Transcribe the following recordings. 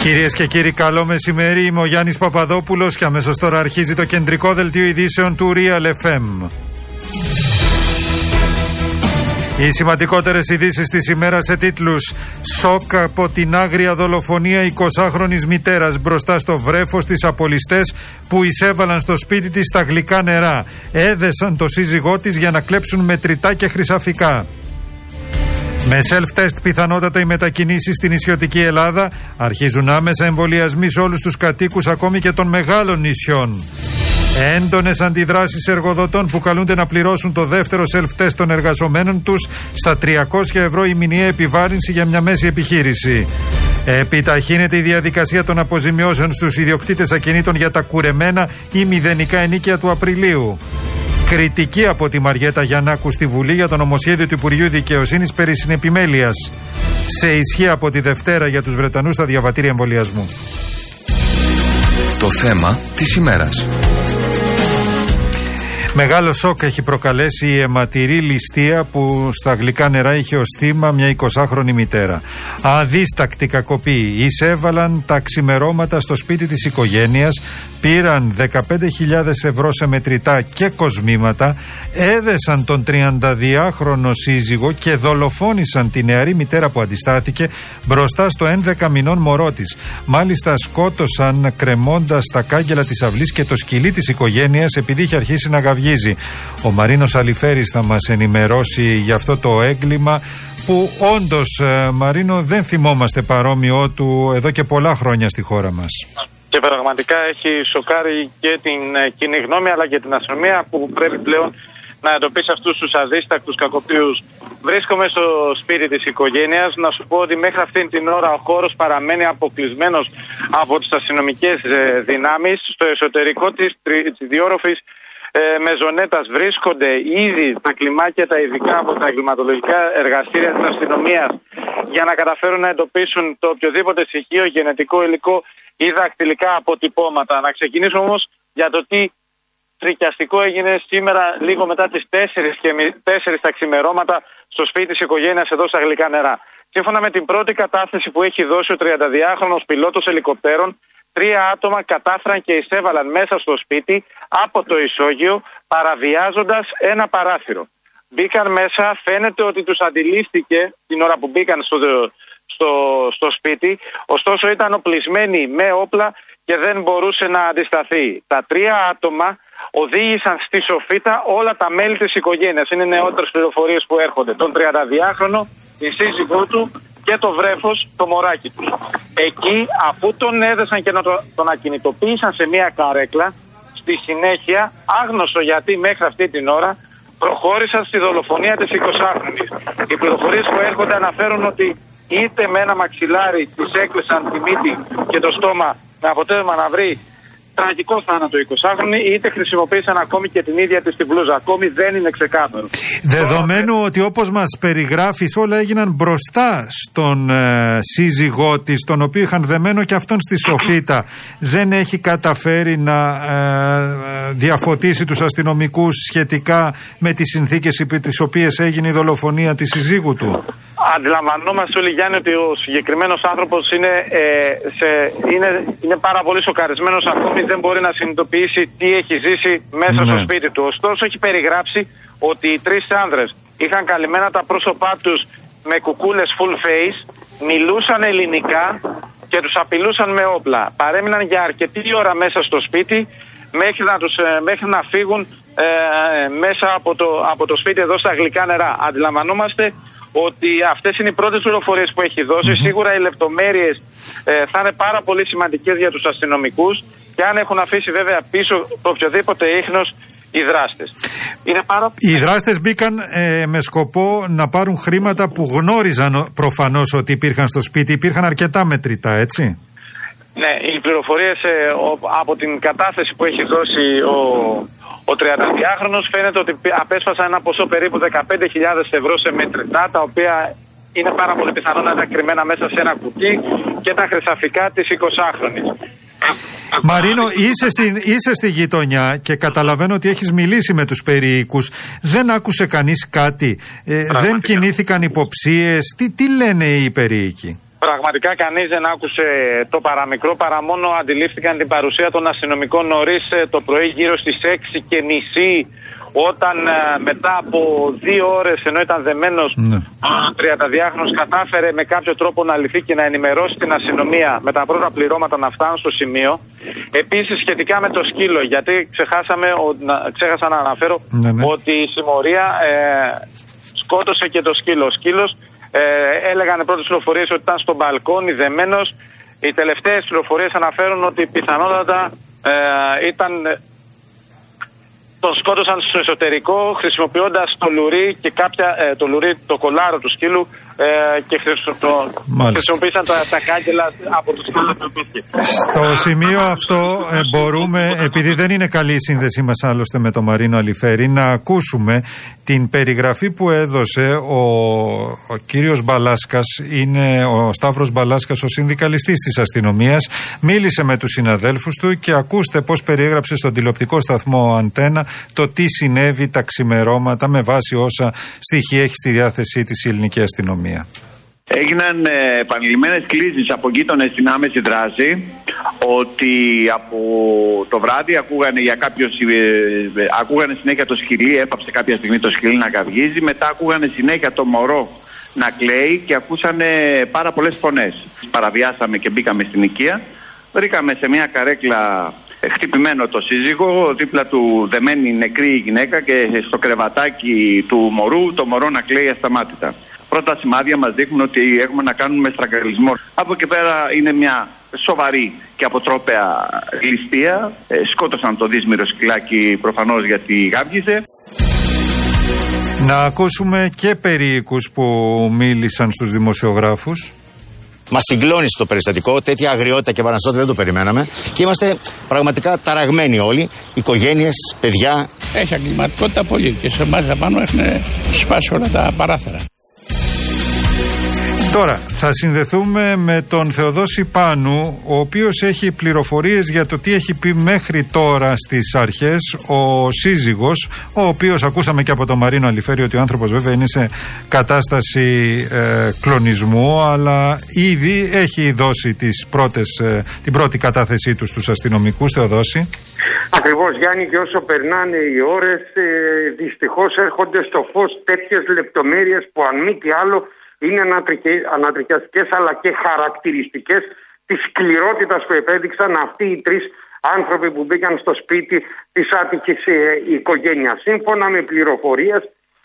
Κυρίες και κύριοι, καλό μεσημέρι. Είμαι ο Γιάννης Παπαδόπουλος και αμέσως τώρα αρχίζει το κεντρικό δελτίο ειδήσεων του Real FM. Οι σημαντικότερες ειδήσεις της ημέρας σε τίτλους: σοκ από την άγρια δολοφονία 20χρονης μητέρας μπροστά στο βρέφος της απολυστές που εισέβαλαν στο σπίτι της στα γλυκά νερά. Έδεσαν το σύζυγό της για να κλέψουν μετρητά και χρυσαφικά. Με self-test πιθανότατα οι μετακινήσεις στην νησιωτική Ελλάδα. Αρχίζουν άμεσα εμβολιασμοί σε όλους τους κατοίκους ακόμη και των μεγάλων νησιών. Έντονες αντιδράσεις εργοδοτών που καλούνται να πληρώσουν το δεύτερο self-test των εργαζομένων τους στα 300 ευρώ η μηνιαία επιβάρυνση για μια μέση επιχείρηση. Επιταχύνεται η διαδικασία των αποζημιώσεων στους ιδιοκτήτες ακινήτων για τα κουρεμένα ή μηδενικά ενοίκια του Απριλίου. Κριτική από τη Μαριέτα Γιαννάκου στη Βουλή για το νομοσχέδιο του Υπουργείου Δικαιοσύνης περί συνεπιμέλειας. Σε ισχύ από τη Δευτέρα για τους Βρετανούς στα διαβατήρια εμβολιασμού. Το θέμα της ημέρας. Μεγάλο σοκ έχει προκαλέσει η αιματηρή ληστεία που στα γλυκά νερά είχε ως θύμα μια 20χρονη μητέρα. Αδίστακτοι κακοποιοί εισέβαλαν τα ξημερώματα στο σπίτι της οικογένειας, πήραν 15.000 ευρώ σε μετρητά και κοσμήματα, έδεσαν τον 32χρονο σύζυγο και δολοφόνησαν τη νεαρή μητέρα που αντιστάθηκε μπροστά στο 11 μηνών μωρό της. Μάλιστα σκότωσαν κρεμώντας τα κάγκελα της αυλής και το σκυλί της οικογένειας επειδή είχε αρχίσει να γαυγίζει. Ο Μαρίνος Αλιφέρης θα μας ενημερώσει για αυτό το έγκλημα που όντως, Μαρίνο, δεν θυμόμαστε παρόμοιο του εδώ και πολλά χρόνια στη χώρα μας. Και πραγματικά έχει σοκάρει και την κοινή γνώμη αλλά και την αστυνομία που πρέπει πλέον να εντοπίσει αυτούς τους αδίστακτους κακοποιούς. Βρίσκομαι στο σπίτι της οικογένειας. Να σου πω ότι μέχρι αυτήν την ώρα ο χώρος παραμένει αποκλεισμένος από τις αστυνομικές δυνάμεις. Στο εσωτερικό της διόρροφης μεζονέτας βρίσκονται ήδη τα κλιμάκια τα ειδικά από τα εγκληματολογικά εργαστήρια της αστυνομίας για να καταφέρουν να εντοπίσουν το οποιοδήποτε στοιχείο, γενετικό υλικό ή δακτυλικά αποτυπώματα. Να ξεκινήσουμε όμως για το τι φρικιαστικό έγινε σήμερα λίγο μετά τις 4 τα ξημερώματα στο σπίτι της οικογένειας εδώ στα γλυκά νερά. Σύμφωνα με την πρώτη κατάθεση που έχει δώσει ο 32χρονος πιλότος ελικοπτέρων, 3 άτομα κατάφεραν και εισέβαλαν μέσα στο σπίτι από το ισόγειο παραβιάζοντας ένα παράθυρο. Μπήκαν μέσα, φαίνεται ότι τους αντιλήφθηκε την ώρα που μπήκαν στο σπίτι, ωστόσο ήταν οπλισμένοι με όπλα και δεν μπορούσε να αντισταθεί. Τα 3 άτομα οδήγησαν στη σοφίτα όλα τα μέλη της οικογένειας. Είναι νεότερες πληροφορίες που έρχονται. Τον 32χρονο, τη σύζυγό του και το βρέφος, το μωράκι του. Εκεί, αφού τον έδεσαν και τον ακινητοποίησαν σε μια καρέκλα, στη συνέχεια, άγνωστο γιατί μέχρι αυτή την ώρα, προχώρησαν στη δολοφονία της 20χρονης. Οι πληροφορίες που έρχονται αναφέρουν ότι είτε με ένα μαξιλάρι της έκλεισαν τη μύτη και το στόμα με αποτέλεσμα να βρει τραγικό θάνατο 20χρονη, είτε χρησιμοποίησαν ακόμη και την ίδια της την μπλούζα. Ακόμη δεν είναι ξεκάθαρο. Δεδομένου ότι όπως μας περιγράφεις όλα έγιναν μπροστά στον σύζυγό της, τον οποίο είχαν δεμένο και αυτόν στη σοφίτα, δεν έχει καταφέρει να διαφωτίσει τους αστυνομικούς σχετικά με τις συνθήκες επί τις οποίες έγινε η δολοφονία της συζύγου του? Αντιλαμβανόμαστε όλοι, Γιάννη, ότι ο συγκεκριμένος άνθρωπος είναι πάρα πολύ σοκαρισμένος, ακόμη δεν μπορεί να συνειδητοποιήσει τι έχει ζήσει μέσα στο σπίτι του. Ωστόσο έχει περιγράψει ότι οι 3 άνδρες είχαν καλυμμένα τα πρόσωπά τους με κουκούλες full face, μιλούσαν ελληνικά και τους απειλούσαν με όπλα. Παρέμειναν για αρκετή ώρα μέσα στο σπίτι μέχρι να φύγουν μέσα από το σπίτι εδώ στα γλυκά νερά. Αντιλαμβανόμαστε ότι αυτές είναι οι πρώτες πληροφορίες που έχει δώσει. Σίγουρα οι λεπτομέρειες θα είναι πάρα πολύ σημαντικές για τους αστυνομικούς και αν έχουν αφήσει βέβαια πίσω το οποιοδήποτε ίχνος οι δράστες. Οι δράστες μπήκαν με σκοπό να πάρουν χρήματα που γνώριζαν προφανώς ότι υπήρχαν στο σπίτι. Υπήρχαν αρκετά μετρητά, έτσι? Ναι, οι πληροφορίες από την κατάθεση που έχει δώσει ο 32χρονος φαίνεται ότι απέσπασαν ένα ποσό περίπου 15.000 ευρώ σε μετρητά, τα οποία είναι πάρα πολύ πιθανό να ήταν κρυμμένα μέσα σε ένα κουτί, και τα χρυσαφικά της 20χρονης. Μαρίνο, είσαι στη γειτονιά και καταλαβαίνω ότι έχεις μιλήσει με τους περιοίκους. Δεν άκουσε κανείς κάτι? Δεν κινήθηκαν υποψίες? Τι λένε οι περιοίκοι? Πραγματικά κανείς δεν άκουσε το παραμικρό, παρά μόνο αντιλήφθηκαν την παρουσία των αστυνομικών νωρίς το πρωί γύρω στις 6:30, όταν μετά από 2 ώρες, ενώ ήταν δεμένος, ο 32χρονος κατάφερε με κάποιο τρόπο να λυθεί και να ενημερώσει την αστυνομία με τα πρώτα πληρώματα να φτάνουν στο σημείο. Επίσης, σχετικά με το σκύλο, γιατί ξέχασα να αναφέρω ότι η συμμορία σκότωσε και το σκύλο. Ο σκύλος έλεγαν πρώτες πληροφορίες ότι ήταν στο μπαλκόνι δεμένος. Οι τελευταίες πληροφορίες αναφέρουν ότι πιθανότατα τον σκότωσαν στο εσωτερικό χρησιμοποιώντας το λουρί και το κολάρο του σκύλου και χρησιμοποίησαν τα κάγκελα από το σκύλο του πίσκη. Στο σημείο αυτό μπορούμε, επειδή δεν είναι καλή η σύνδεσή μας άλλωστε με τον Μαρίνο Αλιφέρη, να ακούσουμε την περιγραφή που έδωσε ο κύριος Μπαλάσκας, είναι ο Σταύρος Μπαλάσκας, ο συνδικαλιστής της αστυνομίας. Μίλησε με τους συναδέλφους του και ακούστε πώς περιέγραψε στον τηλεοπτικό σταθμό Αντένα το τι συνέβη τα ξημερώματα με βάση όσα στοιχεία έχει στη διάθεσή της η ελληνική αστυνομία. Έγιναν επανειλημμένες κλήσεις από γείτονες στην άμεση δράση ότι από το βράδυ ακούγανε συνέχεια το σκυλί, έπαψε κάποια στιγμή το σκυλί να καυγίζει, μετά ακούγανε συνέχεια το μωρό να κλαίει και ακούσανε πάρα πολλές φωνές. Παραβιάσαμε και μπήκαμε στην οικία, βρήκαμε σε μια καρέκλα χτυπημένο το σύζυγο, δίπλα του δεμένη νεκρή γυναίκα και στο κρεβατάκι του μωρού το μωρό να κλαίει ασταμάτητα. Πρώτα σημάδια μας δείχνουν ότι έχουμε να κάνουμε με στραγγαλισμό. Από εκεί πέρα είναι μια σοβαρή και αποτρόπαια ληστεία. Σκότωσαν το δύσμηρο σκυλάκι προφανώς γιατί γάβγιζε. Να ακούσουμε και περίοικους που μίλησαν στους δημοσιογράφους. Μας συγκλώνει στο περιστατικό, τέτοια αγριότητα και βαρανσότητα δεν το περιμέναμε και είμαστε πραγματικά ταραγμένοι όλοι, οικογένειες, παιδιά. Έχει εγκληματικότητα πολύ και σε εμάς απάνω έχουν σπάσει όλα τα παράθυρα. Τώρα θα συνδεθούμε με τον Θεοδόση Πάνου, ο οποίος έχει πληροφορίες για το τι έχει πει μέχρι τώρα στις αρχές ο σύζυγος, ο οποίος ακούσαμε και από τον Μαρίνο Αλιφέρη ότι ο άνθρωπος βέβαια είναι σε κατάσταση κλονισμού, αλλά ήδη έχει δώσει την πρώτη κατάθεσή του στους αστυνομικούς. Θεοδόση. Ακριβώς, Γιάννη, και όσο περνάνε οι ώρες δυστυχώς έρχονται στο φως τέτοιες λεπτομέρειες που αν μη τι άλλο είναι ανατριχιαστικές αλλά και χαρακτηριστικές της σκληρότητας που επέδειξαν αυτοί οι 3 άνθρωποι που μπήκαν στο σπίτι της άτυχης οικογένειας. Σύμφωνα με πληροφορίες,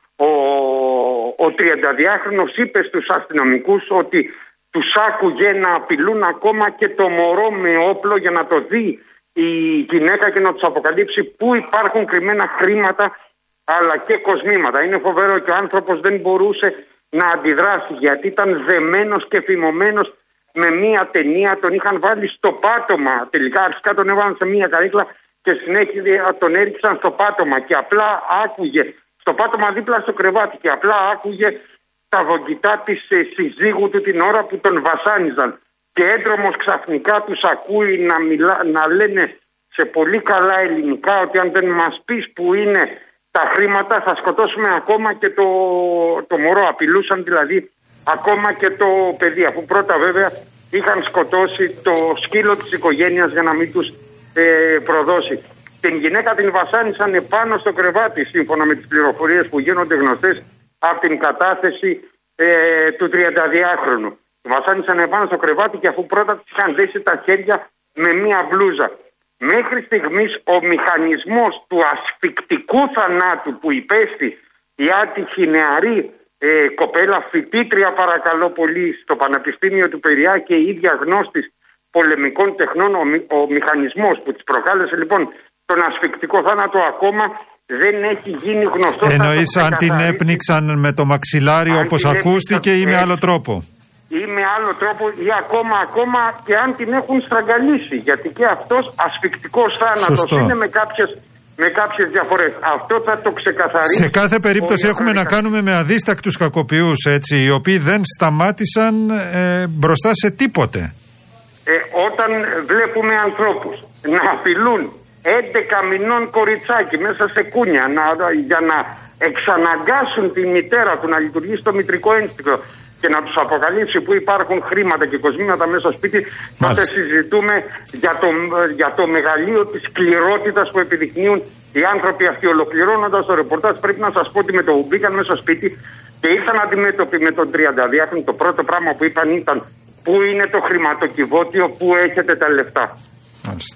ο 32χρονος είπε στους αστυνομικούς ότι τους άκουγε να απειλούν ακόμα και το μωρό με όπλο για να το δει η γυναίκα και να τους αποκαλύψει πού υπάρχουν κρυμμένα χρήματα αλλά και κοσμήματα. Είναι φοβερό και ο άνθρωπος δεν μπορούσε να αντιδράσει γιατί ήταν δεμένος και φημωμένος με μία ταινία. Τον είχαν βάλει στο πάτωμα, τελικά αρχικά τον έβαλαν σε μία καρέκλα και συνέχεια τον έριξαν στο πάτωμα και απλά άκουγε, στο πάτωμα δίπλα στο κρεβάτι, και απλά άκουγε τα βογγητά της συζύγου του την ώρα που τον βασάνιζαν. Και έντρομος ξαφνικά τους ακούει να λένε σε πολύ καλά ελληνικά ότι αν δεν μας πεις που είναι τα χρήματα θα σκοτώσουμε ακόμα και το μωρό. Απειλούσαν δηλαδή ακόμα και το παιδί, αφού πρώτα βέβαια είχαν σκοτώσει το σκύλο της οικογένειας για να μην τους προδώσει. Την γυναίκα την βασάνισαν επάνω στο κρεβάτι, σύμφωνα με τις πληροφορίες που γίνονται γνωστές από την κατάθεση του 32χρονου. Βασάνισαν επάνω στο κρεβάτι και αφού πρώτα της είχαν δέσει τα χέρια με μία μπλούζα. Μέχρι στιγμής ο μηχανισμός του ασφυκτικού θανάτου που υπέστη η άτυχη νεαρή κοπέλα, φοιτήτρια παρακαλώ πολύ στο Πανεπιστήμιο του Πειραιά και η ίδια γνώστης πολεμικών τεχνών, ο μηχανισμός που της προκάλεσε λοιπόν τον ασφυκτικό θάνατο ακόμα δεν έχει γίνει γνωστό. Εννοείς αν την έπνιξαν με το μαξιλάρι όπως ακούστηκε ή με άλλο τρόπο? Ή με άλλο τρόπο ή ακόμα και αν την έχουν στραγγαλίσει, γιατί και αυτός ασφυκτικός θάνατος είναι με κάποιες διαφορές. Αυτό θα το ξεκαθαρίσει. Σε κάθε περίπτωση έχουμε να κάνουμε με αδίστακτους κακοποιούς, έτσι, οι οποίοι δεν σταμάτησαν μπροστά σε τίποτε. Όταν βλέπουμε ανθρώπους να απειλούν 11 μηνών κοριτσάκι μέσα σε κούνια για να εξαναγκάσουν τη μητέρα του να λειτουργήσει το μητρικό ένστικτο, και να τους αποκαλύψει που υπάρχουν χρήματα και κοσμήματα μέσα στο σπίτι, τότε συζητούμε για το μεγαλείο της σκληρότητας που επιδεικνύουν οι άνθρωποι αυτοί. Ολοκληρώνοντας το ρεπορτάζ, πρέπει να σας πω ότι με το που μπήκαν μέσα στο σπίτι και ήρθαν αντιμέτωποι με τον 32χρονο, το πρώτο πράγμα που είπαν ήταν πού είναι το χρηματοκιβώτιο, πού έχετε τα λεφτά. Μάλιστα.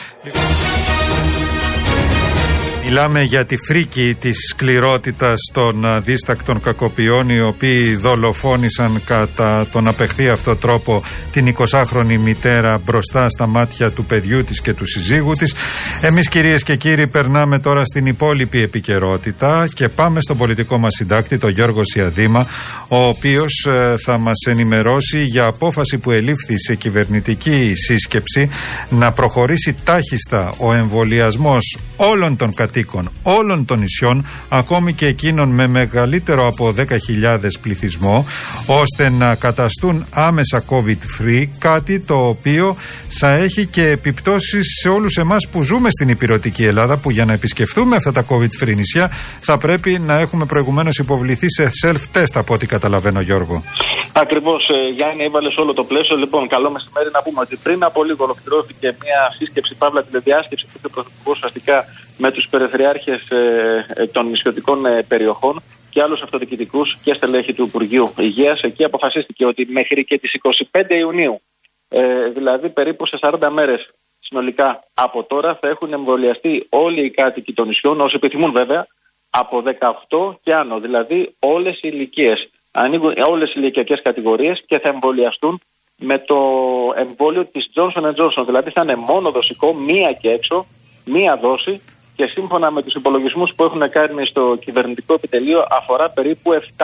Μιλάμε για τη φρίκη της σκληρότητας των αδίστακτων κακοποιών, οι οποίοι δολοφόνησαν κατά τον απεχθή αυτό τρόπο την 20χρονη μητέρα μπροστά στα μάτια του παιδιού της και του συζύγου της. Εμείς, κυρίες και κύριοι, περνάμε τώρα στην υπόλοιπη επικαιρότητα και πάμε στον πολιτικό μας συντάκτη, τον Γιώργο Σιαδήμα, ο οποίος θα μας ενημερώσει για απόφαση που ελήφθη σε κυβερνητική σύσκεψη να προχωρήσει τάχιστα ο εμβολιασμός όλων των κατοίκων όλων των νησιών, ακόμη και εκείνων με μεγαλύτερο από 10.000 πληθυσμό, ώστε να καταστούν άμεσα COVID-free, κάτι το οποίο θα έχει και επιπτώσεις σε όλους εμάς που ζούμε στην ηπειρωτική Ελλάδα, που για να επισκεφθούμε αυτά τα COVID-free νησιά θα πρέπει να έχουμε προηγουμένως υποβληθεί σε self-test, από ό,τι καταλαβαίνω, Γιώργο. Ακριβώς, Γιάννη, έβαλες όλο το πλαίσιο. Λοιπόν, καλό μεσημέρι. Να πούμε ότι πριν από λίγο ολοκληρώθηκε μια σύσκεψη, παύλα τηλεδιάσκεψη, που είχε ο Πρωθυπουργός ουσιαστικά με τους περιφερειάρχες των νησιωτικών περιοχών και άλλους αυτοδιοικητικούς και στελέχη του Υπουργείου Υγείας. Εκεί αποφασίστηκε ότι μέχρι και τις 25 Ιουνίου, δηλαδή περίπου σε 40 μέρες συνολικά από τώρα, θα έχουν εμβολιαστεί όλοι οι κάτοικοι των νησιών, όσοι επιθυμούν βέβαια, από 18 και άνω, δηλαδή όλες οι ηλικίες. Ανοίγουν όλες οι ηλικιακές κατηγορίες και θα εμβολιαστούν με το εμβόλιο της Johnson & Johnson. Δηλαδή θα είναι μόνο δοσικό, μία και έξω, μία δόση, και σύμφωνα με τους υπολογισμούς που έχουν κάνει στο κυβερνητικό επιτελείο αφορά περίπου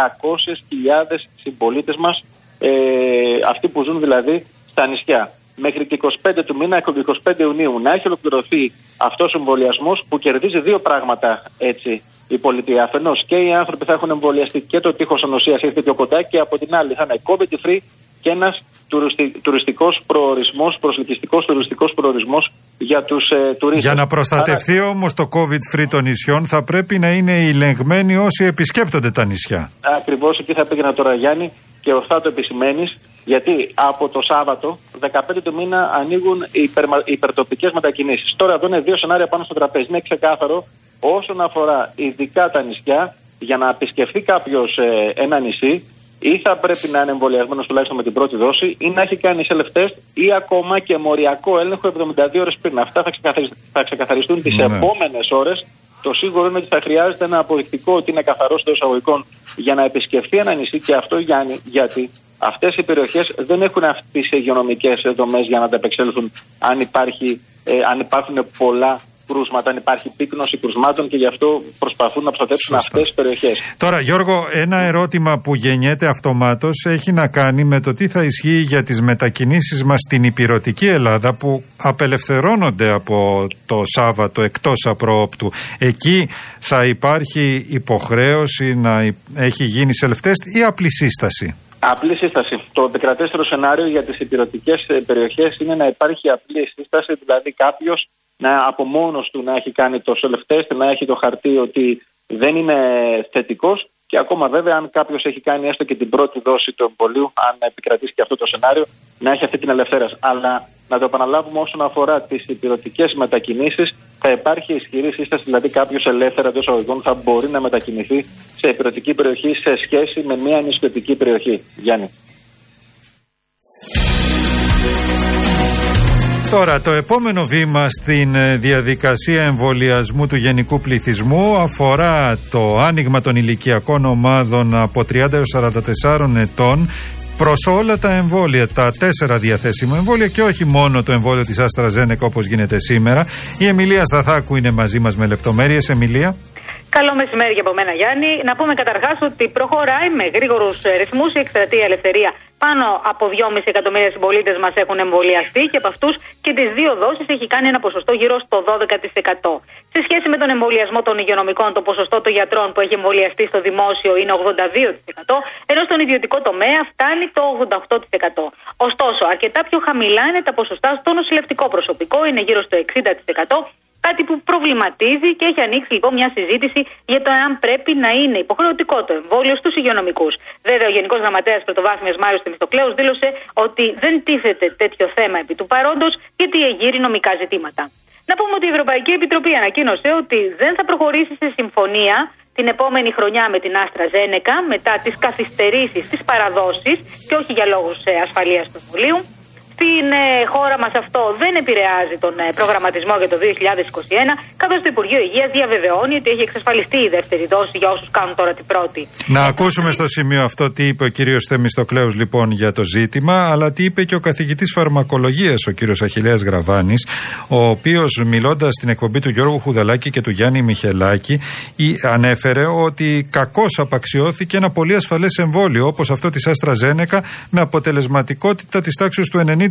700.000 συμπολίτες μας, αυτοί που ζουν δηλαδή στα νησιά. Μέχρι και 25 του μήνα, 25 Ιουνίου, να έχει ολοκληρωθεί αυτός ο εμβολιασμός, που κερδίζει δύο πράγματα έτσι η πολιτεία. Αφενός και οι άνθρωποι θα έχουν εμβολιαστεί και το τείχος ανοσίας ήρθε πιο κοντά, και από την άλλη θα είναι COVID-free και ένας τουριστικός προορισμός, προσελκυστικός τουριστικός προορισμός για τους τουρίστες. Για να προστατευτεί όμως το COVID-free των νησιών, θα πρέπει να είναι ελεγμένοι όσοι επισκέπτονται τα νησιά. Ακριβώς, εκεί θα πήγαινα τώρα, Γιάννη, και ορθά το επισημαίνεις, γιατί από το Σάββατο, 15 του μήνα, ανοίγουν οι υπερτοπικές μετακινήσεις. Τώρα εδώ είναι δύο σενάρια πάνω στο τραπέζι. Είναι ξεκάθαρο όσον αφορά ειδικά τα νησιά, για να επισκεφθεί κάποιος ένα νησί, ή θα πρέπει να είναι εμβολιασμένος τουλάχιστον με την πρώτη δόση, ή να έχει κάνει self-test, ή ακόμα και μοριακό έλεγχο 72 ώρες πριν. Αυτά θα ξεκαθαριστούν τις επόμενες ώρες. Το σίγουρο είναι ότι θα χρειάζεται ένα αποδεικτικό ότι είναι καθαρός των εισαγωγικών για να επισκεφθεί ένα νησί, και αυτό, Γιάννη, γιατί αυτές οι περιοχές δεν έχουν τις υγειονομικές δομές για να ανταπεξέλθουν αν υπάρχουν πολλά κρούσματα, αν υπάρχει πύκνωση κρουσμάτων, και γι' αυτό προσπαθούν να προστατεύσουν αυτές τις περιοχές. Τώρα, Γιώργο, ένα ερώτημα που γεννιέται αυτομάτως έχει να κάνει με το τι θα ισχύει για τις μετακινήσεις μας στην ηπειρωτική Ελλάδα, που απελευθερώνονται από το Σάββατο εκτός απροόπτου. Εκεί θα υπάρχει υποχρέωση να έχει γίνει self-test ή απλή σύσταση? Απλή σύσταση. Το επικρατέστερο σενάριο για τις ηπειρωτικές περιοχές είναι να υπάρχει απλή σύσταση, δηλαδή κάποιος από μόνος του να έχει κάνει το self-test, να έχει το χαρτί ότι δεν είναι θετικός, και ακόμα βέβαια αν κάποιος έχει κάνει έστω και την πρώτη δόση του εμβολίου, αν επικρατήσει και αυτό το σενάριο, να έχει αυτή την ελευθέρωση. Αλλά να το επαναλάβουμε, όσον αφορά τις ηπειρωτικές μετακινήσεις, θα υπάρχει ισχυρή σύσταση, δηλαδή κάποιος ελεύθερα εντός εισαγωγικών θα μπορεί να μετακινηθεί σε ηπειρωτική περιοχή σε σχέση με μια νησιωτική περιοχή. Γιάννη. Τώρα, το επόμενο βήμα στην διαδικασία εμβολιασμού του γενικού πληθυσμού αφορά το άνοιγμα των ηλικιακών ομάδων από 30 έως 44 ετών προς όλα τα εμβόλια, τα 4 διαθέσιμα εμβόλια, και όχι μόνο το εμβόλιο της AstraZeneca όπως γίνεται σήμερα. Η Εμιλία Σταθάκου είναι μαζί μας με λεπτομέρειες. Εμιλία. Καλό μεσημέρι και από μένα, Γιάννη. Να πούμε καταρχάς ότι προχωράει με γρήγορους ρυθμούς η εκστρατεία Ελευθερία. Πάνω από 2,5 εκατομμύρια συμπολίτες μας έχουν εμβολιαστεί, και από αυτούς και τις 2 δόσεις έχει κάνει ένα ποσοστό γύρω στο 12%. Σε σχέση με τον εμβολιασμό των υγειονομικών, το ποσοστό των γιατρών που έχει εμβολιαστεί στο δημόσιο είναι 82%, ενώ στον ιδιωτικό τομέα φτάνει το 88%. Ωστόσο, αρκετά πιο χαμηλά είναι τα ποσοστά στο νοσηλευτικό προσωπικό, είναι γύρω στο 60%. Κάτι Κάτι που προβληματίζει και έχει ανοίξει λοιπόν μια συζήτηση για το εάν πρέπει να είναι υποχρεωτικό το εμβόλιο στους υγειονομικούς. Βέβαια, ο Γενικός Γραμματέας Πρωτοβάθμιας Μάιος Θεμιστοκλέους δήλωσε ότι δεν τίθεται τέτοιο θέμα επί του παρόντος, γιατί εγείρει νομικά ζητήματα. Να πούμε ότι η Ευρωπαϊκή Επιτροπή ανακοίνωσε ότι δεν θα προχωρήσει σε συμφωνία την επόμενη χρονιά με την AstraZeneca μετά τις καθυστερήσεις, τις παραδόσεις και όχι για λόγους ασφαλείας του εμβολίου. Στην χώρα μας αυτό δεν επηρεάζει τον προγραμματισμό για το 2021, καθώς το Υπουργείο Υγείας διαβεβαιώνει ότι έχει εξασφαλιστεί η δεύτερη δόση για όσους κάνουν τώρα την πρώτη. Να ακούσουμε στο σημείο αυτό τι είπε ο κύριος Θεμιστοκλέους λοιπόν για το ζήτημα, αλλά τι είπε και ο καθηγητής φαρμακολογίας, ο κύριος Αχιλλέας Γραβάνης, ο οποίος μιλώντας στην εκπομπή του Γιώργου Χουδαλάκη και του Γιάννη Μιχελάκη ανέφερε ότι κακώς απαξιώθηκε ένα πολύ ασφαλές εμβόλιο όπως αυτό της AstraZeneca με αποτελεσματικότητα της τάξης του 90%.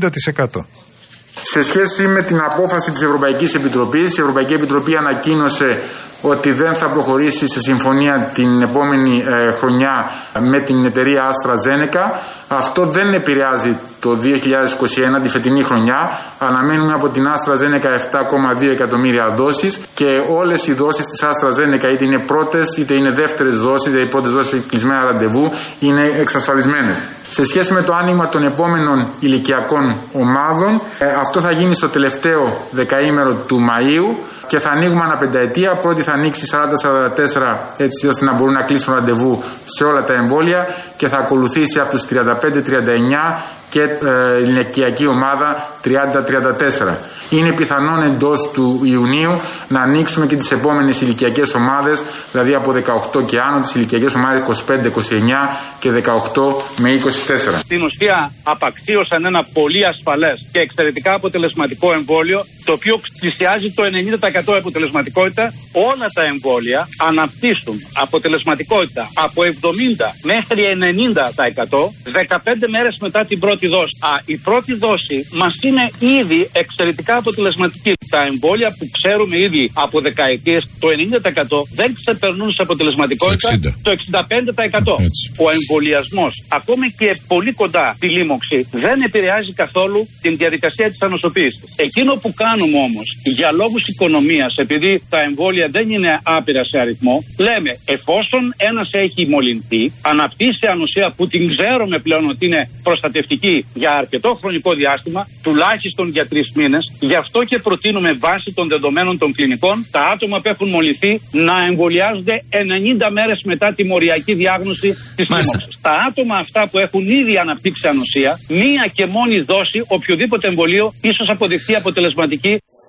Σε σχέση με την απόφαση της Ευρωπαϊκής Επιτροπής, η Ευρωπαϊκή Επιτροπή ανακοίνωσε ότι δεν θα προχωρήσει σε συμφωνία την επόμενη χρονιά με την εταιρεία AstraZeneca. Αυτό δεν επηρεάζει το 2021, τη φετινή χρονιά. Αναμένουμε από την AstraZeneca 7,2 εκατομμύρια δόσεις και όλες οι δόσεις της AstraZeneca, είτε είναι πρώτες είτε είναι δεύτερες δόσεις, είτε οι πρώτες δόσεις κλεισμένα ραντεβού, είναι εξασφαλισμένες. Σε σχέση με το άνοιγμα των επόμενων ηλικιακών ομάδων, αυτό θα γίνει στο τελευταίο δεκαήμερο του Μαΐου και θα ανοίγουμε ανά πενταετία. Πρώτη θα ανοίξει 40-44, έτσι ώστε να μπορούν να κλείσουν ραντεβού σε όλα τα εμβόλια, και θα ακολουθήσει από τους 35-39 και ηλικιακή ομάδα 30-34. Είναι πιθανόν εντός του Ιουνίου να ανοίξουμε και τις επόμενες ηλικιακές ομάδες, δηλαδή από 18 και άνω, τις ηλικιακές ομάδες 25-29 και 18 με 24. Στην ουσία απαξίωσαν ένα πολύ ασφαλές και εξαιρετικά αποτελεσματικό εμβόλιο, το οποίο πλησιάζει το 90% αποτελεσματικότητα. Όλα τα εμβόλια αναπτύσσουν αποτελεσματικότητα από 70 μέχρι 90% 15 μέρες μετά την πρώτη δόση. Η πρώτη δόση μας είναι ήδη εξαιρετικά αποτελεσματική. Τα εμβόλια που ξέρουμε ήδη από δεκαετίες, το 90% δεν ξεπερνούν σε αποτελεσματικότητα το 65%. Ο εμβολιασμός, ακόμη και πολύ κοντά στη λίμωξη, δεν επηρεάζει καθόλου την διαδικασία της ανοσοποίησης. Εκείνο που κάνουμε όμως για λόγους οικονομίας, επειδή τα εμβόλια δεν είναι άπειρα σε αριθμό, λέμε εφόσον ένας έχει μολυνθεί, αναπτύσσει ανοσία που την ξέρουμε πλέον ότι είναι προστατευτική για αρκετό χρονικό διάστημα, τουλάχιστον για 3 μήνες, γι' αυτό και προτείνουμε βάσει των δεδομένων των κλινικών τα άτομα που έχουν μολυνθεί να εμβολιάζονται 90 μέρες μετά τη μοριακή διάγνωση της λίμωξης. Τα άτομα αυτά που έχουν ήδη αναπτύξει ανοσία, μία και μόνη δόση οποιοδήποτε εμβολίο ίσως αποδειχθεί αποτελεσματική.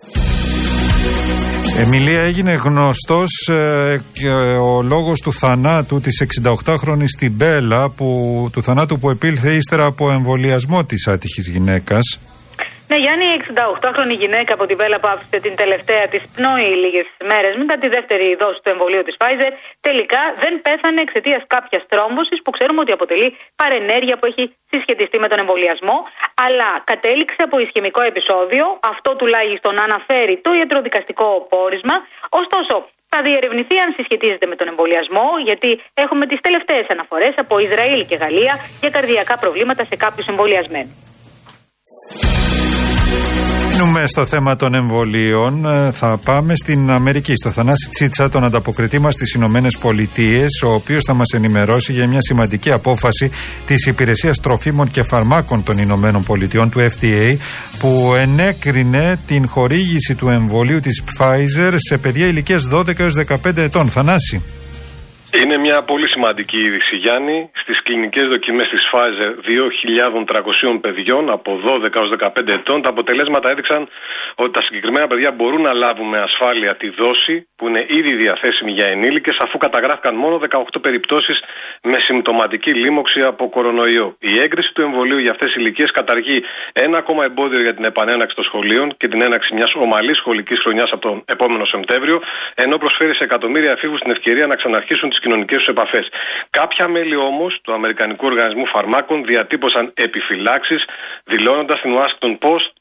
Εμιλία, έγινε γνωστός ο λόγος του θανάτου της 68χρονης στην Μπέλα, του θανάτου που επήλθε ύστερα από εμβολιασμό της άτυχης γυναίκας. Ναι, Γιάννη, η 68χρονη γυναίκα από την Μπέλα που άφησε την τελευταία της πνοή λίγες μέρες μετά τη δεύτερη δόση του εμβολίου της Pfizer, τελικά δεν πέθανε εξαιτίας κάποιας τρόμβωσης που ξέρουμε ότι αποτελεί παρενέργεια που έχει συσχετιστεί με τον εμβολιασμό, αλλά κατέληξε από ισχυμικό επεισόδιο. Αυτό τουλάχιστον αναφέρει το ιατροδικαστικό πόρισμα. Ωστόσο, θα διερευνηθεί αν συσχετίζεται με τον εμβολιασμό, γιατί έχουμε τις τελευταίες αναφορές από Ισραήλ και Γαλλία για καρδιακά προβλήματα σε κάποιους εμβολιασμένους. Μείνουμε στο θέμα των εμβολίων. Θα πάμε στην Αμερική, στο Θανάση Τσίτσα, τον ανταποκριτή μας στις Ηνωμένες Πολιτείες, ο οποίος θα μας ενημερώσει για μια σημαντική απόφαση της Υπηρεσίας Τροφίμων και Φαρμάκων των Ηνωμένων Πολιτειών, του FDA, που ενέκρινε την χορήγηση του εμβολίου της Pfizer σε παιδιά ηλικίας 12 έως 15 ετών. Θανάση. Είναι μια πολύ σημαντική είδηση, Γιάννη. Στις κλινικές δοκιμές της Pfizer 2.300 παιδιών από 12 έως 15 ετών, τα αποτελέσματα έδειξαν ότι τα συγκεκριμένα παιδιά μπορούν να λάβουν με ασφάλεια τη δόση που είναι ήδη διαθέσιμη για ενήλικες, αφού καταγράφηκαν μόνο 18 περιπτώσεις με συμπτωματική λίμωξη από κορονοϊό. Η έγκριση του εμβολίου για αυτές τις ηλικίες καταργεί ένα ακόμα εμπόδιο για την επανέναξη των σχολείων και την έναξη μιας ομαλής σχολικής χρονιάς από τον επόμενο Σεπτέμβριο, ενώ προσφέρει σε εκατομμύρια εφήβους την ευκαιρία να ξαναρχίσουν τις κοινωνικές τους επαφές. Κάποια μέλη όμως του Αμερικανικού Οργανισμού Φαρμάκων διατύπωσαν επιφυλάξεις, δηλώνοντας στην Washington Post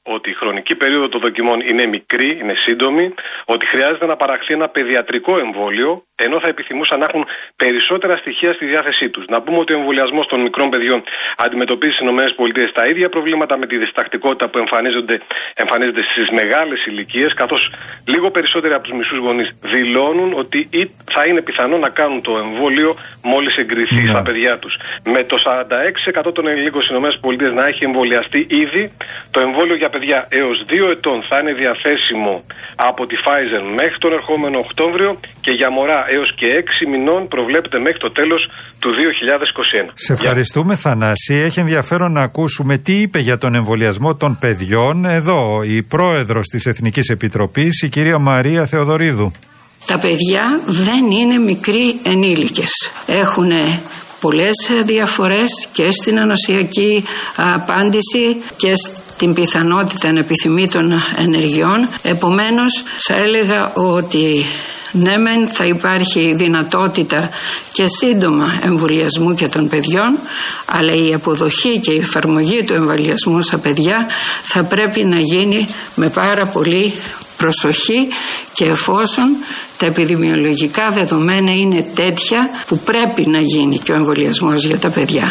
ότι η χρονική περίοδο των δοκιμών είναι μικρή, είναι σύντομη, ότι χρειάζεται να παραχθεί ένα παιδιατρικό εμβόλιο, ενώ θα επιθυμούσαν να έχουν περισσότερα στοιχεία στη διάθεσή τους. Να πούμε ότι ο εμβολιασμός των μικρών παιδιών αντιμετωπίζει στις ΗΠΑ τα ίδια προβλήματα με τη διστακτικότητα που εμφανίζεται στις μεγάλες ηλικίες, καθώς λίγο περισσότεροι από τους μισούς γονείς δηλώνουν ότι θα είναι πιθανό να κάνουν το εμβόλιο μόλις εγκριθεί στα παιδιά τους. Με το 46% των ελληνικών στις ΗΠΑ να έχει εμβολιαστεί ήδη, το εμβόλιο για παιδιά έως 2 ετών θα είναι διαθέσιμο από τη Pfizer μέχρι τον ερχόμενο Οκτώβριο και για μωρά έως και 6 μηνών προβλέπεται μέχρι το τέλος του 2021. Σε ευχαριστούμε, Θανάση. Έχει ενδιαφέρον να ακούσουμε τι είπε για τον εμβολιασμό των παιδιών εδώ η πρόεδρος της Εθνικής Επιτροπής, η κυρία Μαρία Θεοδωρίδου. Τα παιδιά δεν είναι μικροί ενήλικες. Έχουν πολλές διαφορές και στην ανοσιακή απάντηση και στην πιθανότητα ανεπιθυμήτων ενεργειών. Επομένως θα έλεγα ότι ναι μεν θα υπάρχει δυνατότητα και σύντομα εμβολιασμού και των παιδιών, αλλά η αποδοχή και η εφαρμογή του εμβολιασμού στα παιδιά θα πρέπει να γίνει με πάρα πολύ προσοχή και εφόσον τα επιδημιολογικά δεδομένα είναι τέτοια που πρέπει να γίνει και ο εμβολιασμός για τα παιδιά.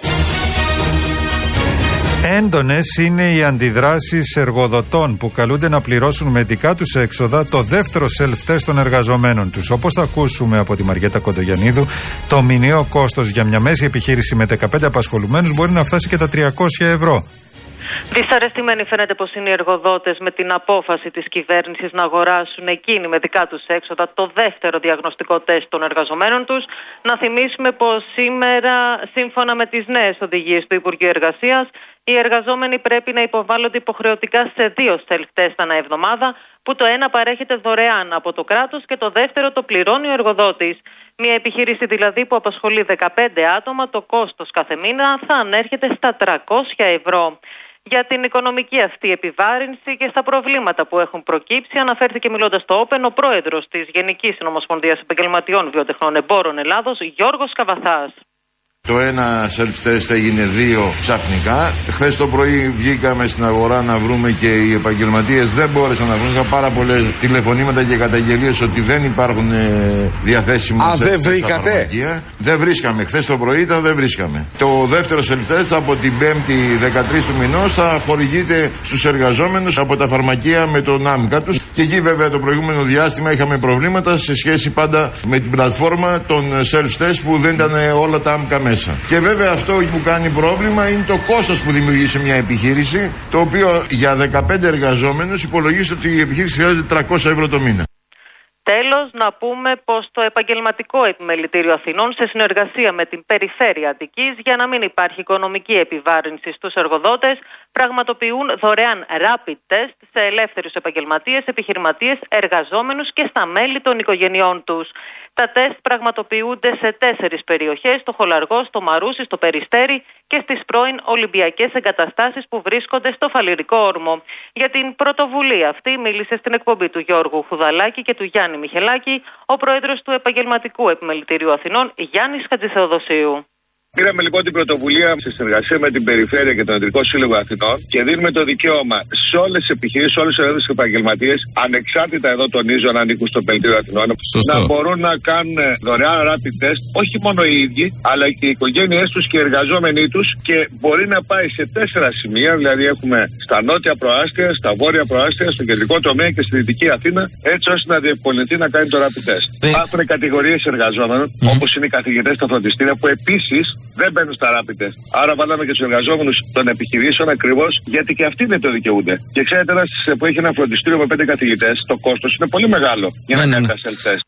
Έντονες είναι οι αντιδράσεις εργοδοτών που καλούνται να πληρώσουν με δικά τους έξοδα το δεύτερο self-test των εργαζομένων τους. Όπως θα ακούσουμε από τη Μαριέτα Κοντογιαννίδου, το μηνιαίο κόστος για μια μέση επιχείρηση με 15 απασχολουμένους μπορεί να φτάσει και τα 300 ευρώ. Δυσαρεστημένοι φαίνεται πως είναι οι εργοδότες με την απόφαση της κυβέρνησης να αγοράσουν εκείνοι με δικά τους έξοδα το δεύτερο διαγνωστικό τεστ των εργαζομένων τους. Να θυμίσουμε πως σήμερα, σύμφωνα με τις νέες οδηγίες του Υπουργείου Εργασίας, οι εργαζόμενοι πρέπει να υποβάλλονται υποχρεωτικά σε 2 self-test ανά εβδομάδα, που το ένα παρέχεται δωρεάν από το κράτος και το δεύτερο το πληρώνει ο εργοδότης. Μια επιχείρηση δηλαδή που απασχολεί 15 άτομα, το κόστος κάθε μήνα θα ανέρχεται στα 300 ευρώ. Για την οικονομική αυτή επιβάρυνση και στα προβλήματα που έχουν προκύψει, αναφέρθηκε μιλώντας στο Open ο πρόεδρος της Γενικής Συνομοσπονδίας Επαγγελματιών Βιοτεχνών Εμπόρων Ελλάδος, Γιώργος Καβαθάς. Το ένα self-test έγινε 2 ξαφνικά. Χθες το πρωί βγήκαμε στην αγορά να βρούμε και οι επαγγελματίες δεν μπόρεσαν να βρουν. Είχα πάρα πολλές τηλεφωνήματα και καταγγελίες ότι δεν υπάρχουν διαθέσιμες. Δεν βρήκατε? Δεν βρίσκαμε. Χθες το πρωί δεν βρίσκαμε. Το δεύτερο self-test από την 5η 13 του μηνός θα χορηγείται στους εργαζόμενους από τα φαρμακεία με τον άμκα τους. Και εκεί βέβαια το προηγούμενο διάστημα είχαμε προβλήματα σε σχέση πάντα με την πλατφόρμα των self-test που δεν ήταν όλα τα άμκα μέσα. Και βέβαια αυτό που κάνει πρόβλημα είναι το κόστος που δημιουργεί σε μια επιχείρηση, το οποίο για 15 εργαζόμενους υπολογίζει ότι η επιχείρηση χρειάζεται 300 ευρώ το μήνα. Τέλος, να πούμε πως το Επαγγελματικό Επιμελητήριο Αθηνών, σε συνεργασία με την Περιφέρεια Αττικής, για να μην υπάρχει οικονομική επιβάρυνση στους εργοδότες, πραγματοποιούν δωρεάν rapid test σε ελεύθερους επαγγελματίες, επιχειρηματίες, εργαζόμενους και στα μέλη των οικογενειών τους. Τα τεστ πραγματοποιούνται σε 4 περιοχές, στο Χολαργό, στο Μαρούσι, στο Περιστέρι και στις πρώην Ολυμπιακές εγκαταστάσεις που βρίσκονται στο Φαλιρικό Όρμο. Για την πρωτοβουλία αυτή μίλησε στην εκπομπή του Γιώργου Χουδαλάκη και του Γιάννη Μιχελάκη ο πρόεδρος του Επαγγελματικού Επιμελητηρίου Αθηνών, Γιάννης Χατζηθεοδοσίου. Πήραμε λοιπόν την πρωτοβουλία σε συνεργασία με την Περιφέρεια και τον Εθνικό Σύλλογο Αθηνών και δίνουμε το δικαίωμα σε όλες τις επιχειρήσεις, σε όλους τους ελεύθερους επαγγελματίες, ανεξάρτητα εδώ τονίζω αν ανήκουν στο Επιμελητήριο Αθηνών, να μπορούν να κάνουν δωρεάν rapid test, όχι μόνο οι ίδιοι, αλλά και οι οικογένειές τους και οι εργαζόμενοι τους, και μπορεί να πάει σε 4 σημεία, δηλαδή έχουμε στα νότια προάστια, στα βόρεια προάστια, στο κεντρικό τομέα και στη δυτική Αθήνα, έτσι ώστε να διευκολυνθεί να κάνει το rapid test. Υπάρχουν κατηγορίες εργαζόμενων, όπως είναι οι καθηγητές στα φροντιστήρια, που επίσης δεν μπαίνουν στα rapid test. Άρα βάλαμε και τους εργαζόμενους των επιχειρήσεων ακριβώς γιατί και αυτοί δεν το δικαιούνται. Και ξέρετε, ένας που έχει ένα φροντιστήριο με 5 καθηγητές, το κόστος είναι πολύ μεγάλο για να κάνει τα self-test.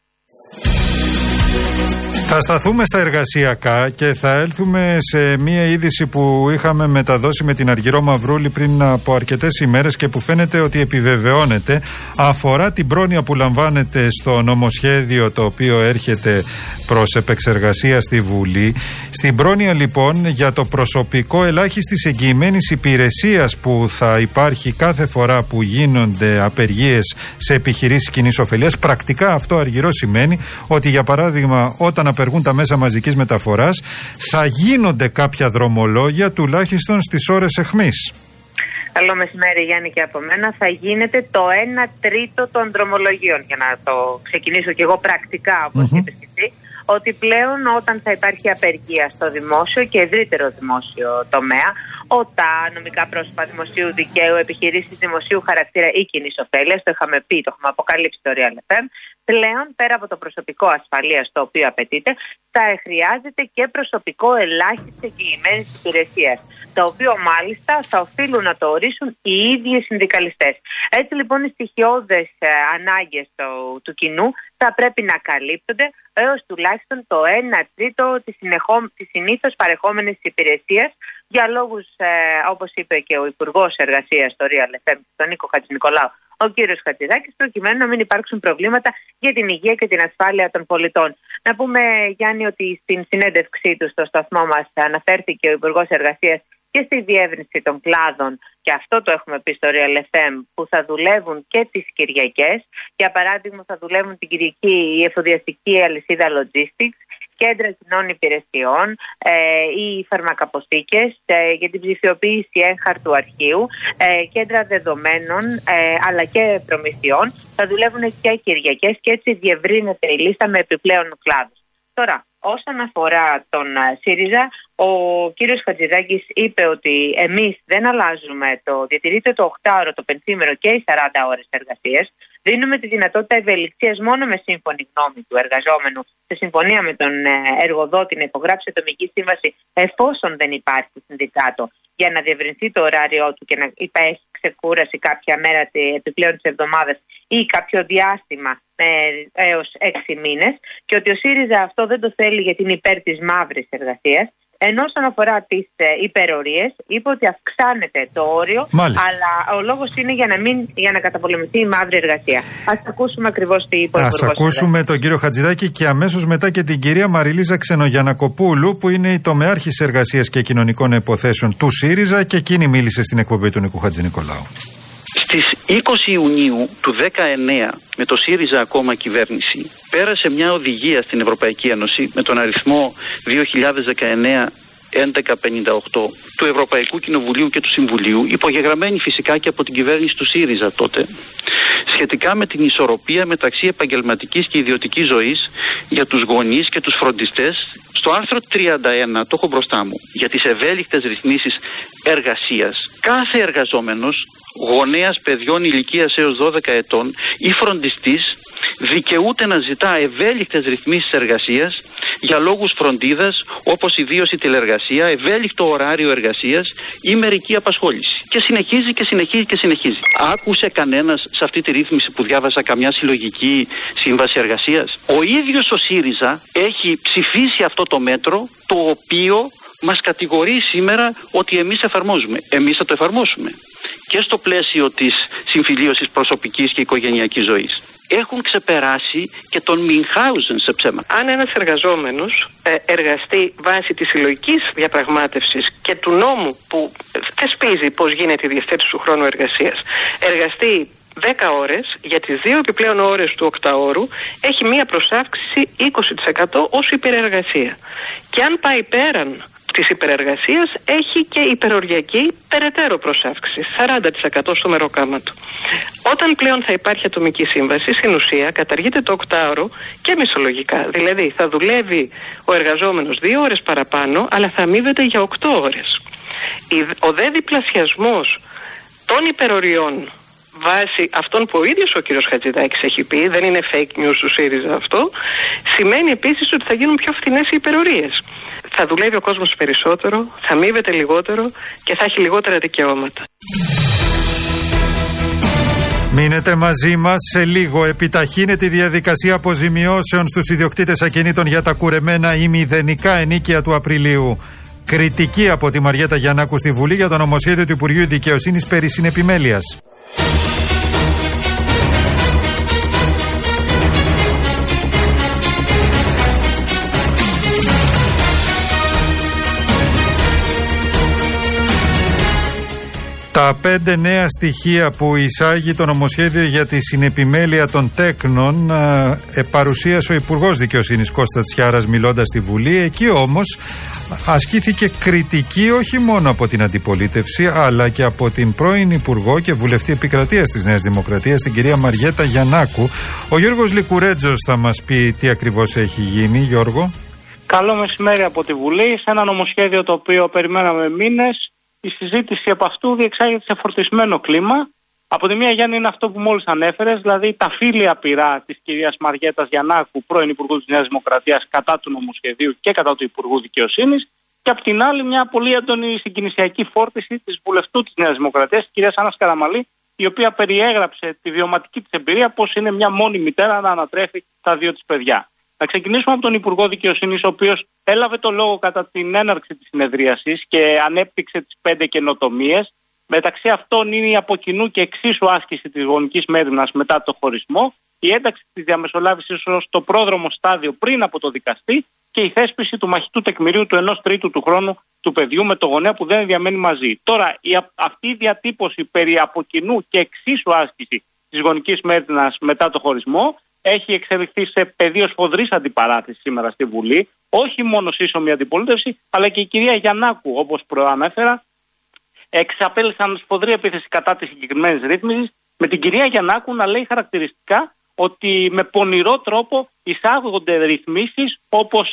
Θα σταθούμε στα εργασιακά και θα έλθουμε σε μία είδηση που είχαμε μεταδώσει με την Αργυρό Μαυρούλη πριν από αρκετές ημέρες και που φαίνεται ότι επιβεβαιώνεται. Αφορά την πρόνοια που λαμβάνεται στο νομοσχέδιο το οποίο έρχεται προς επεξεργασία στη Βουλή. Στην πρόνοια λοιπόν για το προσωπικό ελάχιστης εγγυημένης υπηρεσίας που θα υπάρχει κάθε φορά που γίνονται απεργίες σε επιχειρήσεις κοινής ωφελίας. Πρακτικά αυτό, Αργυρό, σημαίνει ότι για παράδειγμα όταν απεργούν τα μέσα μαζικής μεταφοράς θα γίνονται κάποια δρομολόγια τουλάχιστον στις ώρες αιχμής. Καλό μεσημέρι, Γιάννη, και από μένα. Θα γίνεται το 1 τρίτο των δρομολογίων, για να το ξεκινήσω κι εγώ πρακτικά, όπως είπες και εσύ, ότι πλέον όταν θα υπάρχει απεργία στο δημόσιο και ευρύτερο δημόσιο τομέα, ΟΤΑ, νομικά πρόσωπα δημοσίου δικαίου, επιχειρήσεις δημοσίου χαρακτήρα ή κοινής ωφέλειας, το είχαμε πει, το έχουμε αποκαλύψει στο Real FM, πλέον πέρα από το προσωπικό ασφαλείας το οποίο απαιτείται, θα χρειάζεται και προσωπικό ελάχιστης εγγυημένης υπηρεσίας, το οποίο μάλιστα θα οφείλουν να το ορίσουν οι ίδιοι συνδικαλιστές. Έτσι λοιπόν οι στοιχειώδες ανάγκες του κοινού θα πρέπει να καλύπτονται έως τουλάχιστον το 1 τρίτο της συνήθως παρεχόμενης υπηρεσίας, για λόγους όπως είπε και ο Υπουργός Εργασίας στο Real FM, τον Νίκο Χατζηνικολάου, ο κύριος Χατζηδάκης, προκειμένου να μην υπάρξουν προβλήματα για την υγεία και την ασφάλεια των πολιτών. Να πούμε, Γιάννη, ότι στην συνέντευξή του στο σταθμό μας αναφέρθηκε ο Υπουργός Εργασίας και στη διεύρυνση των κλάδων, και αυτό το έχουμε πει στο Real FM, που θα δουλεύουν και τις Κυριακές. Για παράδειγμα, θα δουλεύουν την Κυριακή η εφοδιαστική αλυσίδα logistics, κέντρα κοινών υπηρεσιών, οι φαρμακαποθήκες για την ψηφιοποίηση έγχαρτου αρχείου, κέντρα δεδομένων αλλά και προμηθειών. Θα δουλεύουν και Κυριακές και έτσι διευρύνεται η λίστα με επιπλέον κλάδους. Τώρα, όσον αφορά τον ΣΥΡΙΖΑ, ο κύριος Χατζηδάκης είπε ότι εμείς δεν αλλάζουμε, διατηρείται το 8ωρο, το 5ήμερο και οι 40 ώρες εργασίας. Δίνουμε τη δυνατότητα ευελιξίας μόνο με σύμφωνη γνώμη του εργαζόμενου, σε συμφωνία με τον εργοδότη, να υπογράψει ατομική σύμβαση εφόσον δεν υπάρχει συνδικάτο, για να διευρυνθεί το ωράριό του και να υπάρξει ξεκούραση κάποια μέρα επιπλέον της εβδομάδας ή κάποιο διάστημα έως 6 μήνες, και ότι ο ΣΥΡΙΖΑ αυτό δεν το θέλει γιατί είναι υπέρ της μαύρης εργασίας. Ενώ όσον αφορά τις υπερορίες, είπε ότι αυξάνεται το όριο, αλλά ο λόγος είναι για να καταπολεμηθεί η μαύρη εργασία. Ας ακούσουμε ακριβώς τι είπε ο Υπουργός. Ας ακούσουμε τον κύριο Χατζηδάκη και αμέσως μετά και την κυρία Μαριλίζα Ξενογιαννακοπούλου, που είναι η τομεάρχης Εργασίας και Κοινωνικών Υποθέσεων του ΣΥΡΙΖΑ, και εκείνη μίλησε στην εκπομπή του Νίκου Χατζηνικολάου. Στις 20 Ιουνίου του 2019, με το ΣΥΡΙΖΑ ακόμα κυβέρνηση, πέρασε μια οδηγία στην Ευρωπαϊκή Ένωση με τον αριθμό 2019-1158 του Ευρωπαϊκού Κοινοβουλίου και του Συμβουλίου, υπογεγραμμένη φυσικά και από την κυβέρνηση του ΣΥΡΙΖΑ τότε, σχετικά με την ισορροπία μεταξύ επαγγελματικής και ιδιωτικής ζωής για τους γονείς και τους φροντιστές. Στο άρθρο 31, το έχω μπροστά μου, για τις ευέλικτες ρυθμίσεις εργασίας, κάθε εργαζόμενος, γονέας παιδιών ηλικίας έως 12 ετών ή φροντιστής, δικαιούται να ζητά ευέλικτες ρυθμίσεις εργασίας για λόγους φροντίδας, όπως ιδίως η τηλεργασία, ευέλικτο ωράριο εργασίας ή μερική απασχόληση. Και συνεχίζει και συνεχίζει και συνεχίζει. Άκουσε κανένας σε αυτή τη ρύθμιση που διάβασα καμιά συλλογική σύμβαση εργασίας? Ο ίδιος ο ΣΥΡΙΖΑ έχει ψηφίσει αυτό το μέτρο, το οποίο μας κατηγορεί σήμερα ότι εμείς εφαρμόζουμε. Εμείς θα το εφαρμόσουμε και στο πλαίσιο της συμφιλίωσης προσωπικής και οικογενειακής ζωής. Έχουν ξεπεράσει και τον Μινχάουζεν σε ψέματα. Αν ένας εργαζόμενος εργαστεί βάσει της συλλογικής διαπραγμάτευσης και του νόμου που θεσπίζει πώς γίνεται η διευθέτηση του χρόνου εργασίας, εργαστεί 10 ώρες, για τις 2 επιπλέον ώρες του οκταώρου έχει μία προσάυξηση 20% ως υπερεργασία. Και αν πάει πέραν της υπερεργασίας, έχει και υπεροριακή περαιτέρω προσάυξη, 40% στο μεροκάματο. Όταν πλέον θα υπάρχει ατομική σύμβαση, στην ουσία καταργείται το οκτάωρο και μισολογικά. Δηλαδή θα δουλεύει ο εργαζόμενος 2 ώρες παραπάνω, αλλά θα αμείβεται για 8 ώρες. Ο δε διπλασιασμός των υπεροριών βάσει αυτών που ο ίδιος ο κύριος Χατζηδάκης έχει πει, δεν είναι fake news του ΣΥΡΙΖΑ αυτό, σημαίνει επίσης ότι θα γίνουν πιο φθηνές οι υπερορίες. Θα δουλεύει ο κόσμος περισσότερο, θα αμείβεται λιγότερο και θα έχει λιγότερα δικαιώματα. Μείνετε μαζί μας. Σε λίγο επιταχύνεται η διαδικασία αποζημιώσεων στους ιδιοκτήτες ακινήτων για τα κουρεμένα ή μηδενικά ενίκια του Απριλίου. Κριτική από τη Μαριέτα Γιαννάκου στη Βουλή για το νομοσχέδιο του Υπουργείου Δικαιοσύνης περί συνεπιμέλειας. Τα 5 νέα στοιχεία που εισάγει το νομοσχέδιο για τη συνεπιμέλεια των τέκνων παρουσίασε ο Υπουργός Δικαιοσύνης Κώστα Τσιάρας μιλώντας στη Βουλή. Εκεί όμως ασκήθηκε κριτική όχι μόνο από την αντιπολίτευση αλλά και από την πρώην Υπουργό και Βουλευτή Επικρατείας της Νέας Δημοκρατίας, την κυρία Μαριέτα Γιαννάκου. Ο Γιώργος Λικουρέτζος θα μας πει τι ακριβώς έχει γίνει. Γιώργο. Καλό μεσημέρι από τη Βουλή. Σε ένα νομοσχέδιο το οποίο περιμέναμε μήνες. Η συζήτηση από αυτού διεξάγεται σε φορτισμένο κλίμα. Από τη μία, Γιάννη, είναι αυτό που μόλις ανέφερες, δηλαδή τα φίλια πειρά της κυρίας Μαριέτας Γιαννάκου, πρώην Υπουργού της Νέας Δημοκρατίας, κατά του νομοσχεδίου και κατά του Υπουργού Δικαιοσύνης. Και από την άλλη, μια πολύ έντονη συγκινησιακή φόρτιση της βουλευτού της Νέας Δημοκρατίας, της κυρίας Άννας Καραμαλή, η οποία περιέγραψε τη βιωματική της εμπειρία, πώς είναι μια μόνη μητέρα να ανατρέφει τα 2 της παιδιά. Να ξεκινήσουμε από τον Υπουργό Δικαιοσύνης, ο οποίος έλαβε το λόγο κατά την έναρξη της συνεδρίασης και ανέπτυξε τις 5 καινοτομίες. Μεταξύ αυτών είναι η από κοινού και εξίσου άσκηση της γονικής μέριμνας μετά το χωρισμό, η ένταξη της διαμεσολάβησης ως το πρόδρομο στάδιο πριν από το δικαστή και η θέσπιση του μαχητού τεκμηρίου του 1/3 του χρόνου του παιδιού με το γονέα που δεν διαμένει μαζί. Τώρα, αυτή η διατύπωση περί από κοινού και εξίσου άσκηση της γονικής μέριμνας μετά το χωρισμό έχει εξελιχθεί σε πεδίο σφοδρής αντιπαράθεσης σήμερα στη Βουλή, όχι μόνο σύσσωμη αντιπολίτευση, αλλά και η κυρία Γιαννάκου, όπως προανέφερα, εξαπέλυσαν σφοδρή επίθεση κατά της συγκεκριμένης ρύθμισης, με την κυρία Γιαννάκου να λέει χαρακτηριστικά ότι με πονηρό τρόπο εισάγονται ρυθμίσεις όπως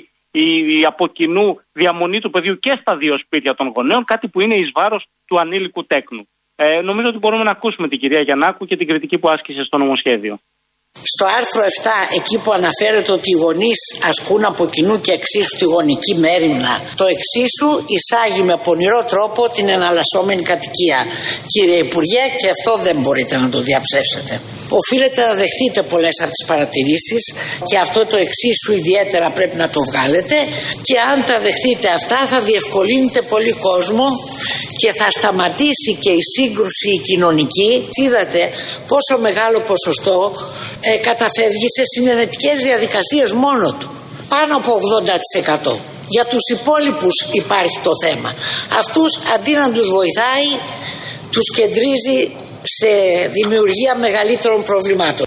η από κοινού διαμονή του παιδιού και στα 2 σπίτια των γονέων, κάτι που είναι εις βάρος του ανήλικου τέκνου. Νομίζω ότι μπορούμε να ακούσουμε την κυρία Γιαννάκου και την κριτική που άσκησε στο νομοσχέδιο. Στο άρθρο 7, εκεί που αναφέρεται ότι οι γονείς ασκούν από κοινού και εξίσου τη γονική μέριμνα, το εξίσου εισάγει με πονηρό τρόπο την εναλλασσόμενη κατοικία. Κύριε Υπουργέ, και αυτό δεν μπορείτε να το διαψεύσετε. Οφείλετε να δεχτείτε πολλές από τις παρατηρήσεις και αυτό το εξίσου ιδιαίτερα πρέπει να το βγάλετε, και αν τα δεχτείτε αυτά θα διευκολύνετε πολύ κόσμο και θα σταματήσει και η σύγκρουση κοινωνική. Είδατε πόσο μεγάλο ποσοστό καταφεύγει σε συνενετικές διαδικασίες μόνο του. Πάνω από 80%. Για τους υπόλοιπους υπάρχει το θέμα. Αυτούς αντί να τους βοηθάει, τους κεντρίζει σε δημιουργία μεγαλύτερων προβλημάτων.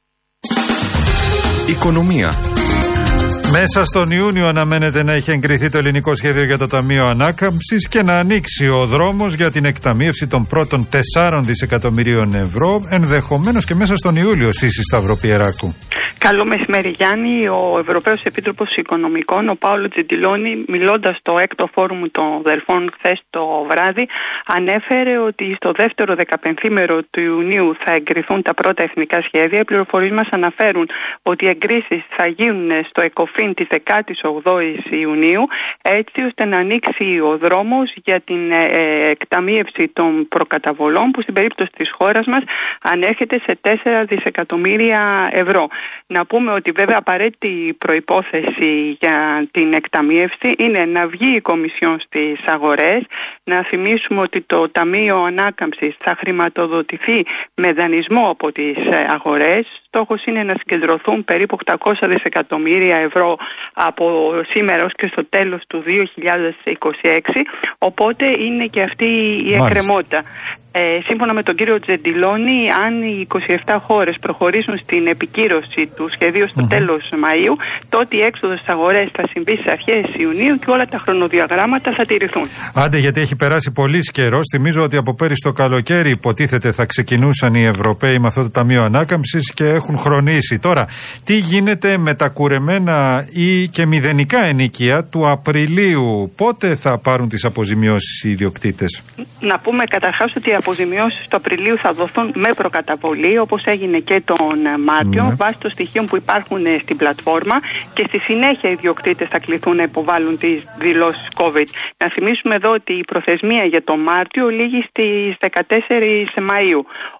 Οικονομία. Μέσα στον Ιούνιο αναμένεται να έχει εγκριθεί το ελληνικό σχέδιο για το Ταμείο Ανάκαμψης και να ανοίξει ο δρόμος για την εκταμείευση των πρώτων 4 δισεκατομμυρίων ευρώ, ενδεχομένως και μέσα στον Ιούλιο. Σύση Σταυροπιεράκου. Καλό μεσημέρι, Γιάννη. Ο Ευρωπαίος Επίτροπος Οικονομικών, ο Πάολο Τζεντιλόνι, μιλώντας στο 6ο Φόρουμ των Δελφών χθες το βράδυ, ανέφερε ότι στο δεύτερο 15ήμερο του Ιουνίου θα εγκριθούν τα πρώτα εθνικά σχέδια. Οι πληροφορίες μας αναφέρουν ότι οι εγκρίσεις θα γίνουν στο ΕΚΟΦΗΝ της 18ης Ιουνίου, έτσι ώστε να ανοίξει ο δρόμος για την εκταμείευση των προκαταβολών, που στην περίπτωση της χώρας μας ανέρχεται σε 4 δισεκατομμύρια ευρώ. Να πούμε ότι βέβαια απαραίτητη προϋπόθεση για την εκταμείευση είναι να βγει η Κομισιόν στις αγορές. Να θυμίσουμε ότι το Ταμείο Ανάκαμψης θα χρηματοδοτηθεί με δανεισμό από τις αγορές. Στόχος είναι να συγκεντρωθούν περίπου 800 δισεκατομμύρια ευρώ από σήμερα ως και στο τέλος του 2026. Οπότε είναι και αυτή η εκκρεμότητα. Σύμφωνα με τον κύριο Τζεντιλόνι, αν οι 27 χώρες προχωρήσουν στην επικύρωση του σχεδίου στο τέλος Μαΐου, τότε η έξοδος στις αγορές θα συμβεί στις αρχές Ιουνίου και όλα τα χρονοδιαγράμματα θα τηρηθούν. Άντε, γιατί έχει περάσει πολύς καιρός. Θυμίζω ότι από πέρυσι το καλοκαίρι υποτίθεται θα ξεκινούσαν οι Ευρωπαίοι με αυτό το Ταμείο Ανάκαμψης και έχουν χρονίσει. Τώρα, τι γίνεται με τα κουρεμένα ή και μηδενικά ενοίκια του Απριλίου? Πότε θα πάρουν τις αποζημιώσεις οι ιδιοκτήτες? Να πούμε καταρχάς ότι οι αποζημιώσεις του Απριλίου θα δοθούν με προκαταβολή, όπως έγινε και τον Μάρτιο, βάσει των στοιχείων που υπάρχουν στην πλατφόρμα, και στη συνέχεια οι ιδιοκτήτες θα κληθούν να υποβάλουν τις δηλώσεις COVID. Να θυμίσουμε εδώ ότι η προθεσμία για τον Μάρτιο λήγει στις 14 Μαΐου.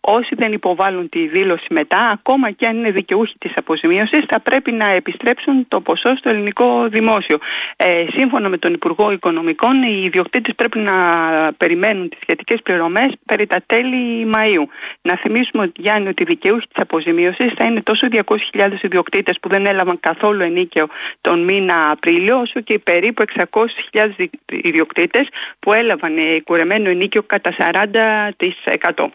όσοι δεν υποβάλλουν τη δήλωση μετά, ακόμα και αν είναι δικαιούχοι της αποζημίωσης, θα πρέπει να επιστρέψουν το ποσό στο ελληνικό δημόσιο. Σύμφωνα με τον Υπουργό Οικονομικών, οι ιδιοκτήτες πρέπει να περιμένουν τις σχετικές πληρωμές περί τα τέλη Μαΐου. Να θυμίσουμε, Γιάννη, ότι οι δικαιούχοι της αποζημίωσης θα είναι τόσο 200.000 ιδιοκτήτες που δεν έλαβαν καθόλου ενίκαιο τον μήνα Απρίλιο, όσο και οι περίπου 600.000 ιδιοκτήτες που έλαβαν κουρεμένο ενίκαιο κατά 40%.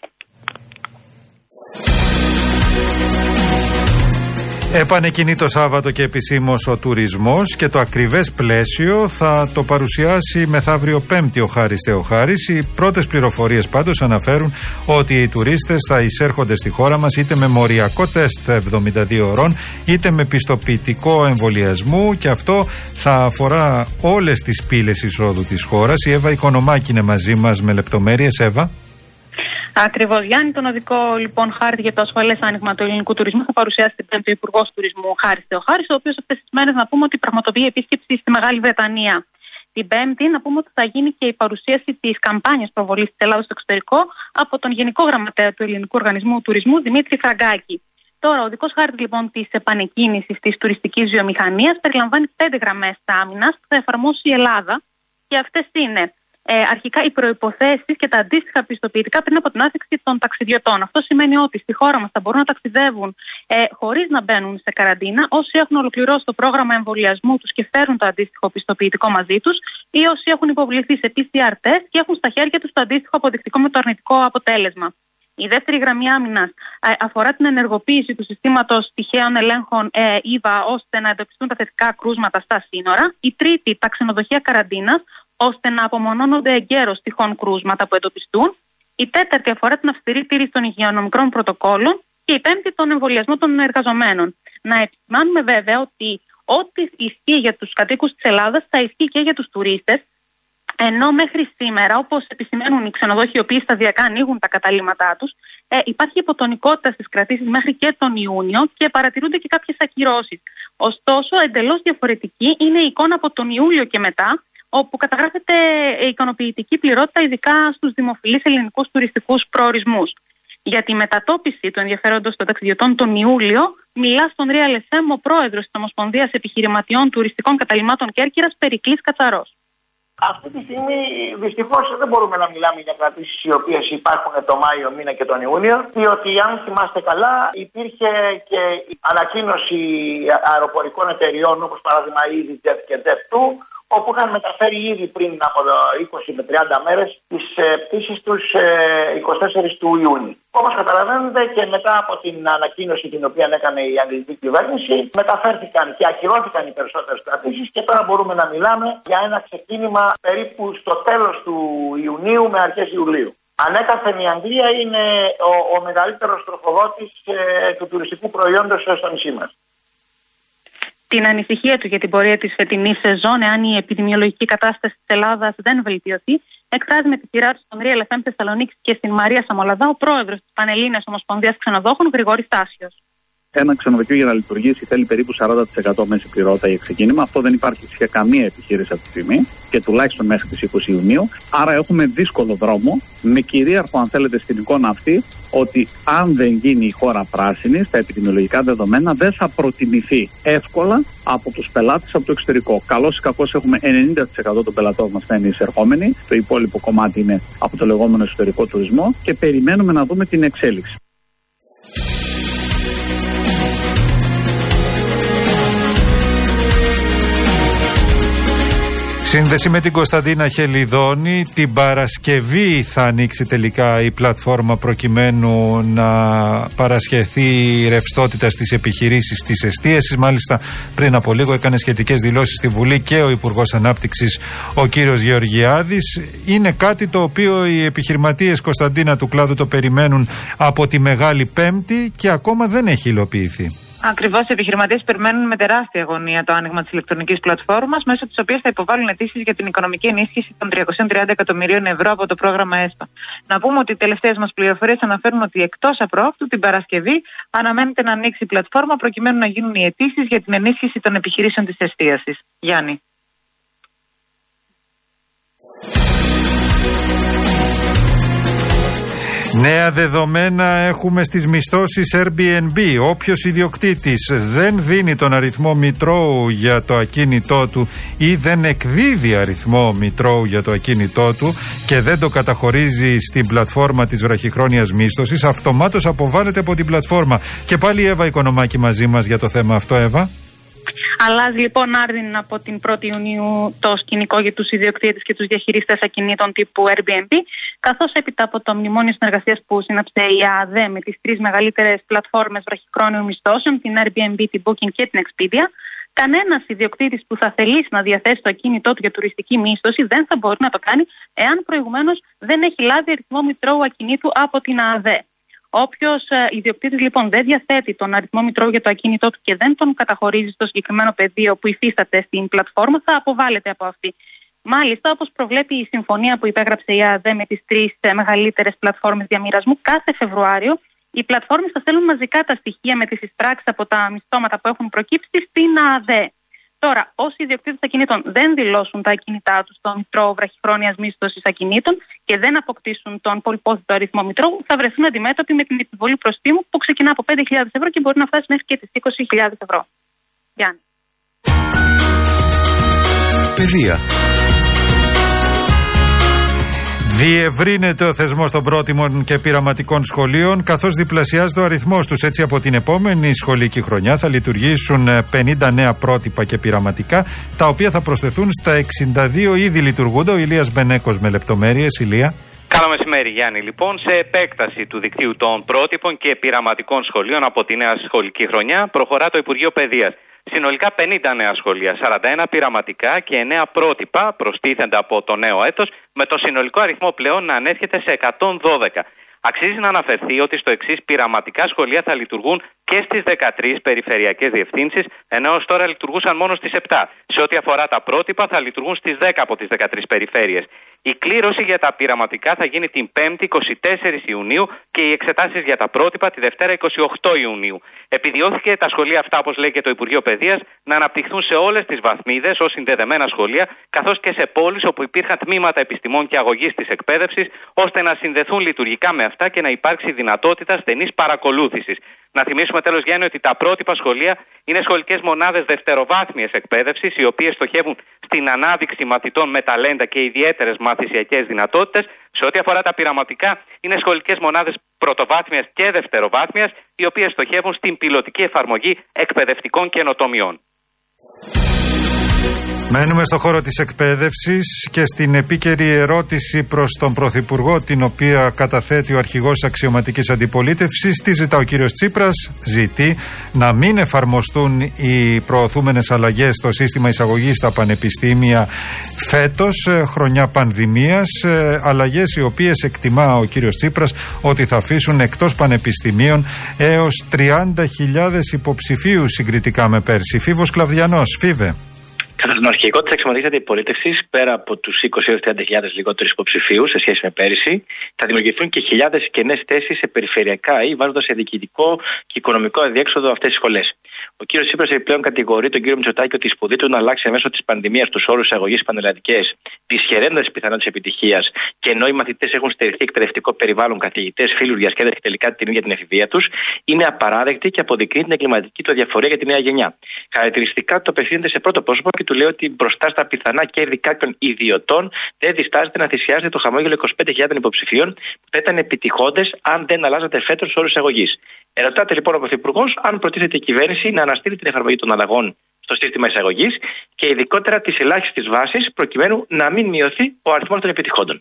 Επανεκκινεί το Σάββατο και επισήμως ο τουρισμός και το ακριβές πλαίσιο θα το παρουσιάσει μεθαύριο Πέμπτη ο Χάρης Θεοχάρης. Οι πρώτες πληροφορίες πάντως αναφέρουν ότι οι τουρίστες θα εισέρχονται στη χώρα μας είτε με μοριακό τεστ 72 ώρων είτε με πιστοποιητικό εμβολιασμού, και αυτό θα αφορά όλες τις πύλες εισόδου της χώρας. Η Εύα Οικονομάκη είναι μαζί μας με λεπτομέρειες. Εύα. Ακριβώς, Γιάννη. Τον οδικό λοιπόν χάρτη για το ασφαλές άνοιγμα του ελληνικού τουρισμού θα παρουσιάσει την Πέμπτη ο Υπουργός Τουρισμού Χάρης Θεοχάρης, ο οποίος αυτές τις μέρες να πούμε ότι πραγματοποιεί επίσκεψη στη Μεγάλη Βρετανία. Την Πέμπτη να πούμε ότι θα γίνει και η παρουσίαση της καμπάνιας προβολής της Ελλάδας στο εξωτερικό από τον Γενικό Γραμματέα του Ελληνικού Οργανισμού Τουρισμού Δημήτρη Φραγκάκη. Τώρα, ο οδικός χάρτης λοιπόν της επανεκκίνησης της τουριστικής βιομηχανίας περιλαμβάνει 5 γραμμές άμυνας που θα εφαρμόσει η Ελλάδα, και αυτές είναι. Αρχικά οι προϋποθέσεις και τα αντίστοιχα πιστοποιητικά πριν από την άφηξη των ταξιδιωτών. Αυτό σημαίνει ότι στη χώρα μας θα μπορούν να ταξιδεύουν χωρίς να μπαίνουν σε καραντίνα όσοι έχουν ολοκληρώσει το πρόγραμμα εμβολιασμού τους και φέρουν το αντίστοιχο πιστοποιητικό μαζί τους, ή όσοι έχουν υποβληθεί σε PCR test και έχουν στα χέρια τους το αντίστοιχο αποδεικτικό με το αρνητικό αποτέλεσμα. Η δεύτερη γραμμή άμυνας αφορά την ενεργοποίηση του συστήματος τυχαίων ελέγχων EVA ώστε να εντοπιστούν τα θετικά κρούσματα στα σύνορα. Η τρίτη, τα ξενοδοχεία καραντίνας, ώστε να απομονώνονται εγκαίρως τυχόν κρούσματα που εντοπιστούν. Η τέταρτη αφορά την αυστηρή τήρηση των υγειονομικών πρωτοκόλων. Και η πέμπτη, τον εμβολιασμό των εργαζομένων. Να επισημάνουμε βέβαια ότι ό,τι ισχύει για τους κατοίκους της Ελλάδας θα ισχύει και για τους τουρίστες. Ενώ μέχρι σήμερα, όπως επισημαίνουν οι ξενοδόχοι, οι οποίοι σταδιακά ανοίγουν τα καταλύματά τους, υπάρχει υποτονικότητα στις κρατήσεις μέχρι και τον Ιούνιο και παρατηρούνται και κάποιες ακυρώσεις. Ωστόσο, εντελώς διαφορετική είναι η εικόνα από τον Ιούλιο και μετά, όπου καταγράφεται ικανοποιητική πληρότητα, ειδικά στους δημοφιλείς ελληνικούς τουριστικούς προορισμούς. Για τη μετατόπιση του ενδιαφέροντος των ταξιδιωτών τον Ιούλιο, μιλά στον Real FM ο πρόεδρος της Ομοσπονδίας Επιχειρηματιών Τουριστικών Καταλυμάτων Κέρκυρας, Περικλής Κατσαρός. Αυτή τη στιγμή δυστυχώς δεν μπορούμε να μιλάμε για κρατήσεις οι οποίες υπάρχουν το Μάιο μήνα και τον Ιούνιο, διότι αν θυμάστε καλά υπήρχε και ανακοίνωση αεροπορικών εταιριών όπως παράδειγμα EasyJet και Jet2, όπου είχαν μεταφέρει ήδη πριν από 20 με 30 μέρες τις πτήσεις τους 24 του Ιούνιου. Όπως καταλαβαίνετε, και μετά από την ανακοίνωση την οποία έκανε η αγγλική κυβέρνηση, μεταφέρθηκαν και ακυρώθηκαν οι περισσότερες κρατήσεις και τώρα μπορούμε να μιλάμε για ένα ξεκίνημα περίπου στο τέλος του Ιουνίου με αρχές Ιουλίου. Ανέκαθεν η Αγγλία είναι ο μεγαλύτερος τροφοδότης του τουριστικού προϊόντος στο νησί μας. Την ανησυχία του για την πορεία της φετινής σεζόν, εάν η επιδημιολογική κατάσταση της Ελλάδας δεν βελτιωθεί, εκφράζει με τη σειρά του στον Real FM Θεσσαλονίκη και στην Μαρία Σαμολαδά ο πρόεδρος της Πανελλήνιας Ομοσπονδίας Ξενοδόχων, Γρηγόρης Τάσιος. Ένα ξενοδοχείο για να λειτουργήσει θέλει περίπου 40% μέση πληρότητα για ξεκίνημα. Αυτό δεν υπάρχει σε καμία επιχείρηση αυτή τη στιγμή και τουλάχιστον μέχρι τις 20 Ιουνίου. Άρα έχουμε δύσκολο δρόμο, με κυρίαρχο, αν θέλετε, στην εικόνα αυτή, ότι αν δεν γίνει η χώρα πράσινη, στα επιδημιολογικά δεδομένα δεν θα προτιμηθεί εύκολα από τους πελάτες από το εξωτερικό. Καλώς ή κακώς έχουμε 90% των πελατών μας θα είναι εισερχόμενοι. Το υπόλοιπο κομμάτι είναι από το λεγόμενο εσωτερικό τουρισμό και περιμένουμε να δούμε την εξέλιξη. Σύνδεση με την Κωνσταντίνα Χελιδόνη. Την Παρασκευή θα ανοίξει τελικά η πλατφόρμα προκειμένου να παρασχεθεί ρευστότητα στις επιχειρήσεις της εστίασης. Μάλιστα πριν από λίγο έκανε σχετικές δηλώσεις στη Βουλή και ο Υπουργός Ανάπτυξης ο κύριος Γεωργιάδης. Είναι κάτι το οποίο οι επιχειρηματίες, Κωνσταντίνα, του κλάδου το περιμένουν από τη Μεγάλη Πέμπτη και ακόμα δεν έχει υλοποιηθεί. Ακριβώς, οι επιχειρηματίες περιμένουν με τεράστια αγωνία το άνοιγμα της ηλεκτρονικής πλατφόρμας, μέσω της οποίας θα υποβάλουν αιτήσεις για την οικονομική ενίσχυση των 330 εκατομμυρίων ευρώ από το πρόγραμμα ΕΣΠΑ. Να πούμε ότι οι τελευταίες μας πληροφορίες αναφέρουν ότι εκτός από αυτού, την Παρασκευή αναμένεται να ανοίξει η πλατφόρμα προκειμένου να γίνουν οι αιτήσεις για την ενίσχυση των επιχειρήσεων της εστίασης. Γιάννη. Νέα δεδομένα έχουμε στις μισθώσεις Airbnb. Όποιος ιδιοκτήτης δεν δίνει τον αριθμό μητρώου για το ακίνητό του ή δεν εκδίδει αριθμό μητρώου για το ακίνητό του και δεν το καταχωρίζει στην πλατφόρμα της βραχυχρόνιας μίσθωσης, αυτομάτως αποβάλλεται από την πλατφόρμα. Και πάλι η Εύα Οικονομάκη μαζί μας για το θέμα αυτό. Εύα. Αλλάζει λοιπόν άρδιν από την 1η Ιουνίου το σκηνικό για τους ιδιοκτήτες και τους διαχειριστές ακινήτων τύπου Airbnb, καθώς έπειτα από το μνημόνιο συνεργασίας που σύναψε η ΑΔΕ με τις τρεις μεγαλύτερες πλατφόρμες βραχυχρόνιων μισθώσεων, την Airbnb, την Booking και την Expedia, κανένας ιδιοκτήτης που θα θελήσει να διαθέσει το ακίνητό του για τουριστική μίσθωση δεν θα μπορεί να το κάνει εάν προηγουμένως δεν έχει λάβει αριθμό μητρώου ακινήτου από την ΑΔΕ. Όποιος ιδιοκτήτης λοιπόν δεν διαθέτει τον αριθμό μητρώου για το ακίνητό του και δεν τον καταχωρίζει στο συγκεκριμένο πεδίο που υφίσταται στην πλατφόρμα, θα αποβάλλεται από αυτή. Μάλιστα, όπως προβλέπει η συμφωνία που υπέγραψε η ΑΔΕ με τις τρεις μεγαλύτερες πλατφόρμες διαμοιρασμού, κάθε Φεβρουάριο οι πλατφόρμες θα στέλνουν μαζικά τα στοιχεία με τις εισπράξεις από τα μισθώματα που έχουν προκύψει στην ΑΔΕ. Τώρα, όσοι ιδιοκτήτες ακινήτων δεν δηλώσουν τα ακίνητά τους στον μητρώο βραχυχρόνιας μίσθωσης ακινήτων και δεν αποκτήσουν τον πολυπόθητο αριθμό μητρώου, θα βρεθούν αντιμέτωποι με την επιβολή προστίμου που ξεκινά από 5.000 ευρώ και μπορεί να φτάσει μέχρι και τις 20.000 ευρώ. Γιάννη. Παιδεία. Διευρύνεται ο θεσμός των πρότιμων και πειραματικών σχολείων, καθώς διπλασιάζεται ο αριθμός τους. Έτσι, από την επόμενη σχολική χρονιά θα λειτουργήσουν 50 νέα πρότυπα και πειραματικά, τα οποία θα προσθεθούν στα 62 ήδη λειτουργούντα. Ο Ηλίας Μπενέκος με λεπτομέρειες. Ηλία. Καλό μεσημέρι, Γιάννη. Λοιπόν, σε επέκταση του δικτύου των πρότυπων και πειραματικών σχολείων από τη νέα σχολική χρονιά, προχωρά το Υπουργείο Παιδείας. Συνολικά 50 νέα σχολεία, 41 πειραματικά και 9 πρότυπα προστίθενται από το νέο έτος, με το συνολικό αριθμό πλέον να ανέρχεται σε 112. Αξίζει να αναφερθεί ότι στο εξής πειραματικά σχολεία θα λειτουργούν και στις 13 περιφερειακές διευθύνσεις, ενώ ως τώρα λειτουργούσαν μόνο στις 7. Σε ό,τι αφορά τα πρότυπα θα λειτουργούν στις 10 από τις 13 περιφέρειες. Η κλήρωση για τα πειραματικά θα γίνει την 5η 24 Ιουνίου και οι εξετάσεις για τα πρότυπα τη Δευτέρα 28 Ιουνίου. Επιδιώθηκε τα σχολεία αυτά, όπως λέει και το Υπουργείο Παιδείας, να αναπτυχθούν σε όλες τις βαθμίδες ως συνδεδεμένα σχολεία, καθώς και σε πόλεις όπου υπήρχαν τμήματα επιστημών και αγωγής της εκπαίδευσης, ώστε να συνδεθούν λειτουργικά με αυτά και να υπάρξει δυνατότητα στενής παρακολούθησης. Να θυμίσουμε τέλος, Γιάννη, ότι τα πρότυπα σχολεία είναι σχολικές μονάδες δευτεροβάθμιας εκπαίδευσης, οι οποίες στοχεύουν στην ανάδειξη μαθητών με ταλέντα και ιδιαίτερες μαθησιακές δυνατότητες. Σε ό,τι αφορά τα πειραματικά, είναι σχολικές μονάδες πρωτοβάθμιας και δευτεροβάθμιας, οι οποίες στοχεύουν στην πιλωτική εφαρμογή εκπαιδευτικών καινοτομιών. Μένουμε στο χώρο της εκπαίδευσης και στην επίκαιρη ερώτηση προς τον Πρωθυπουργό, την οποία καταθέτει ο αρχηγός της αξιωματικής αντιπολίτευσης. Τι ζητά ο κύριος Τσίπρας? Ζητεί να μην εφαρμοστούν οι προωθούμενες αλλαγές στο σύστημα εισαγωγής στα πανεπιστήμια φέτος, χρονιά πανδημίας, αλλαγές οι οποίες εκτιμά ο κύριος Τσίπρας ότι θα αφήσουν εκτός πανεπιστημίων έως 30.000 υποψηφίους συγκριτικά με πέρσι. Φίβος Κλαβδιανός. Φίβε. Κατά τον αρχηγό της αξιωματικής αντιπολίτευσης, πέρα από τους 20-30.000 λιγότερους υποψηφίους σε σχέση με πέρυσι, θα δημιουργηθούν και χιλιάδες κενές θέσεις σε περιφερειακά ή βάζοντας σε διοικητικό και οικονομικό αδιέξοδο αυτές τις σχολές. Ο κύριος Τσίπρας επιπλέον κατηγορεί τον κύριο Μητσοτάκη ότι η σπουδή του να αλλάξει μέσω της πανδημίας τους όρους εισαγωγής πανελλαδικές, δυσχεραίνοντας τις πιθανότητες επιτυχίας, και ενώ οι μαθητές έχουν στερηθεί εκπαιδευτικό περιβάλλον, καθηγητές, φίλους, διασκέδαση και τελικά την ίδια την εφηβεία τους, είναι απαράδεκτη και αποδεικνύει την εγκληματική του αδιαφορία για τη νέα γενιά. Χαρακτηριστικά το απευθύνεται σε πρώτο πρόσωπο και του λέει ότι μπροστά στα πιθανά κέρδη κάποιων ιδιωτών δεν διστάζεται να θυσιάζεται το χαμόγελο 25.000 υποψηφίων που θα ήταν επιτυχώντες αν δεν αλλάζατε φέτος τους όρους εισαγωγής. Ερωτάται λοιπόν ο Πρωθυπουργός αν προτίθεται η κυβέρνηση να αναστείλει την εφαρμογή των αλλαγών στο σύστημα εισαγωγής και ειδικότερα της ελάχιστης βάσης, προκειμένου να μην μειωθεί ο αριθμός των επιτυχόντων.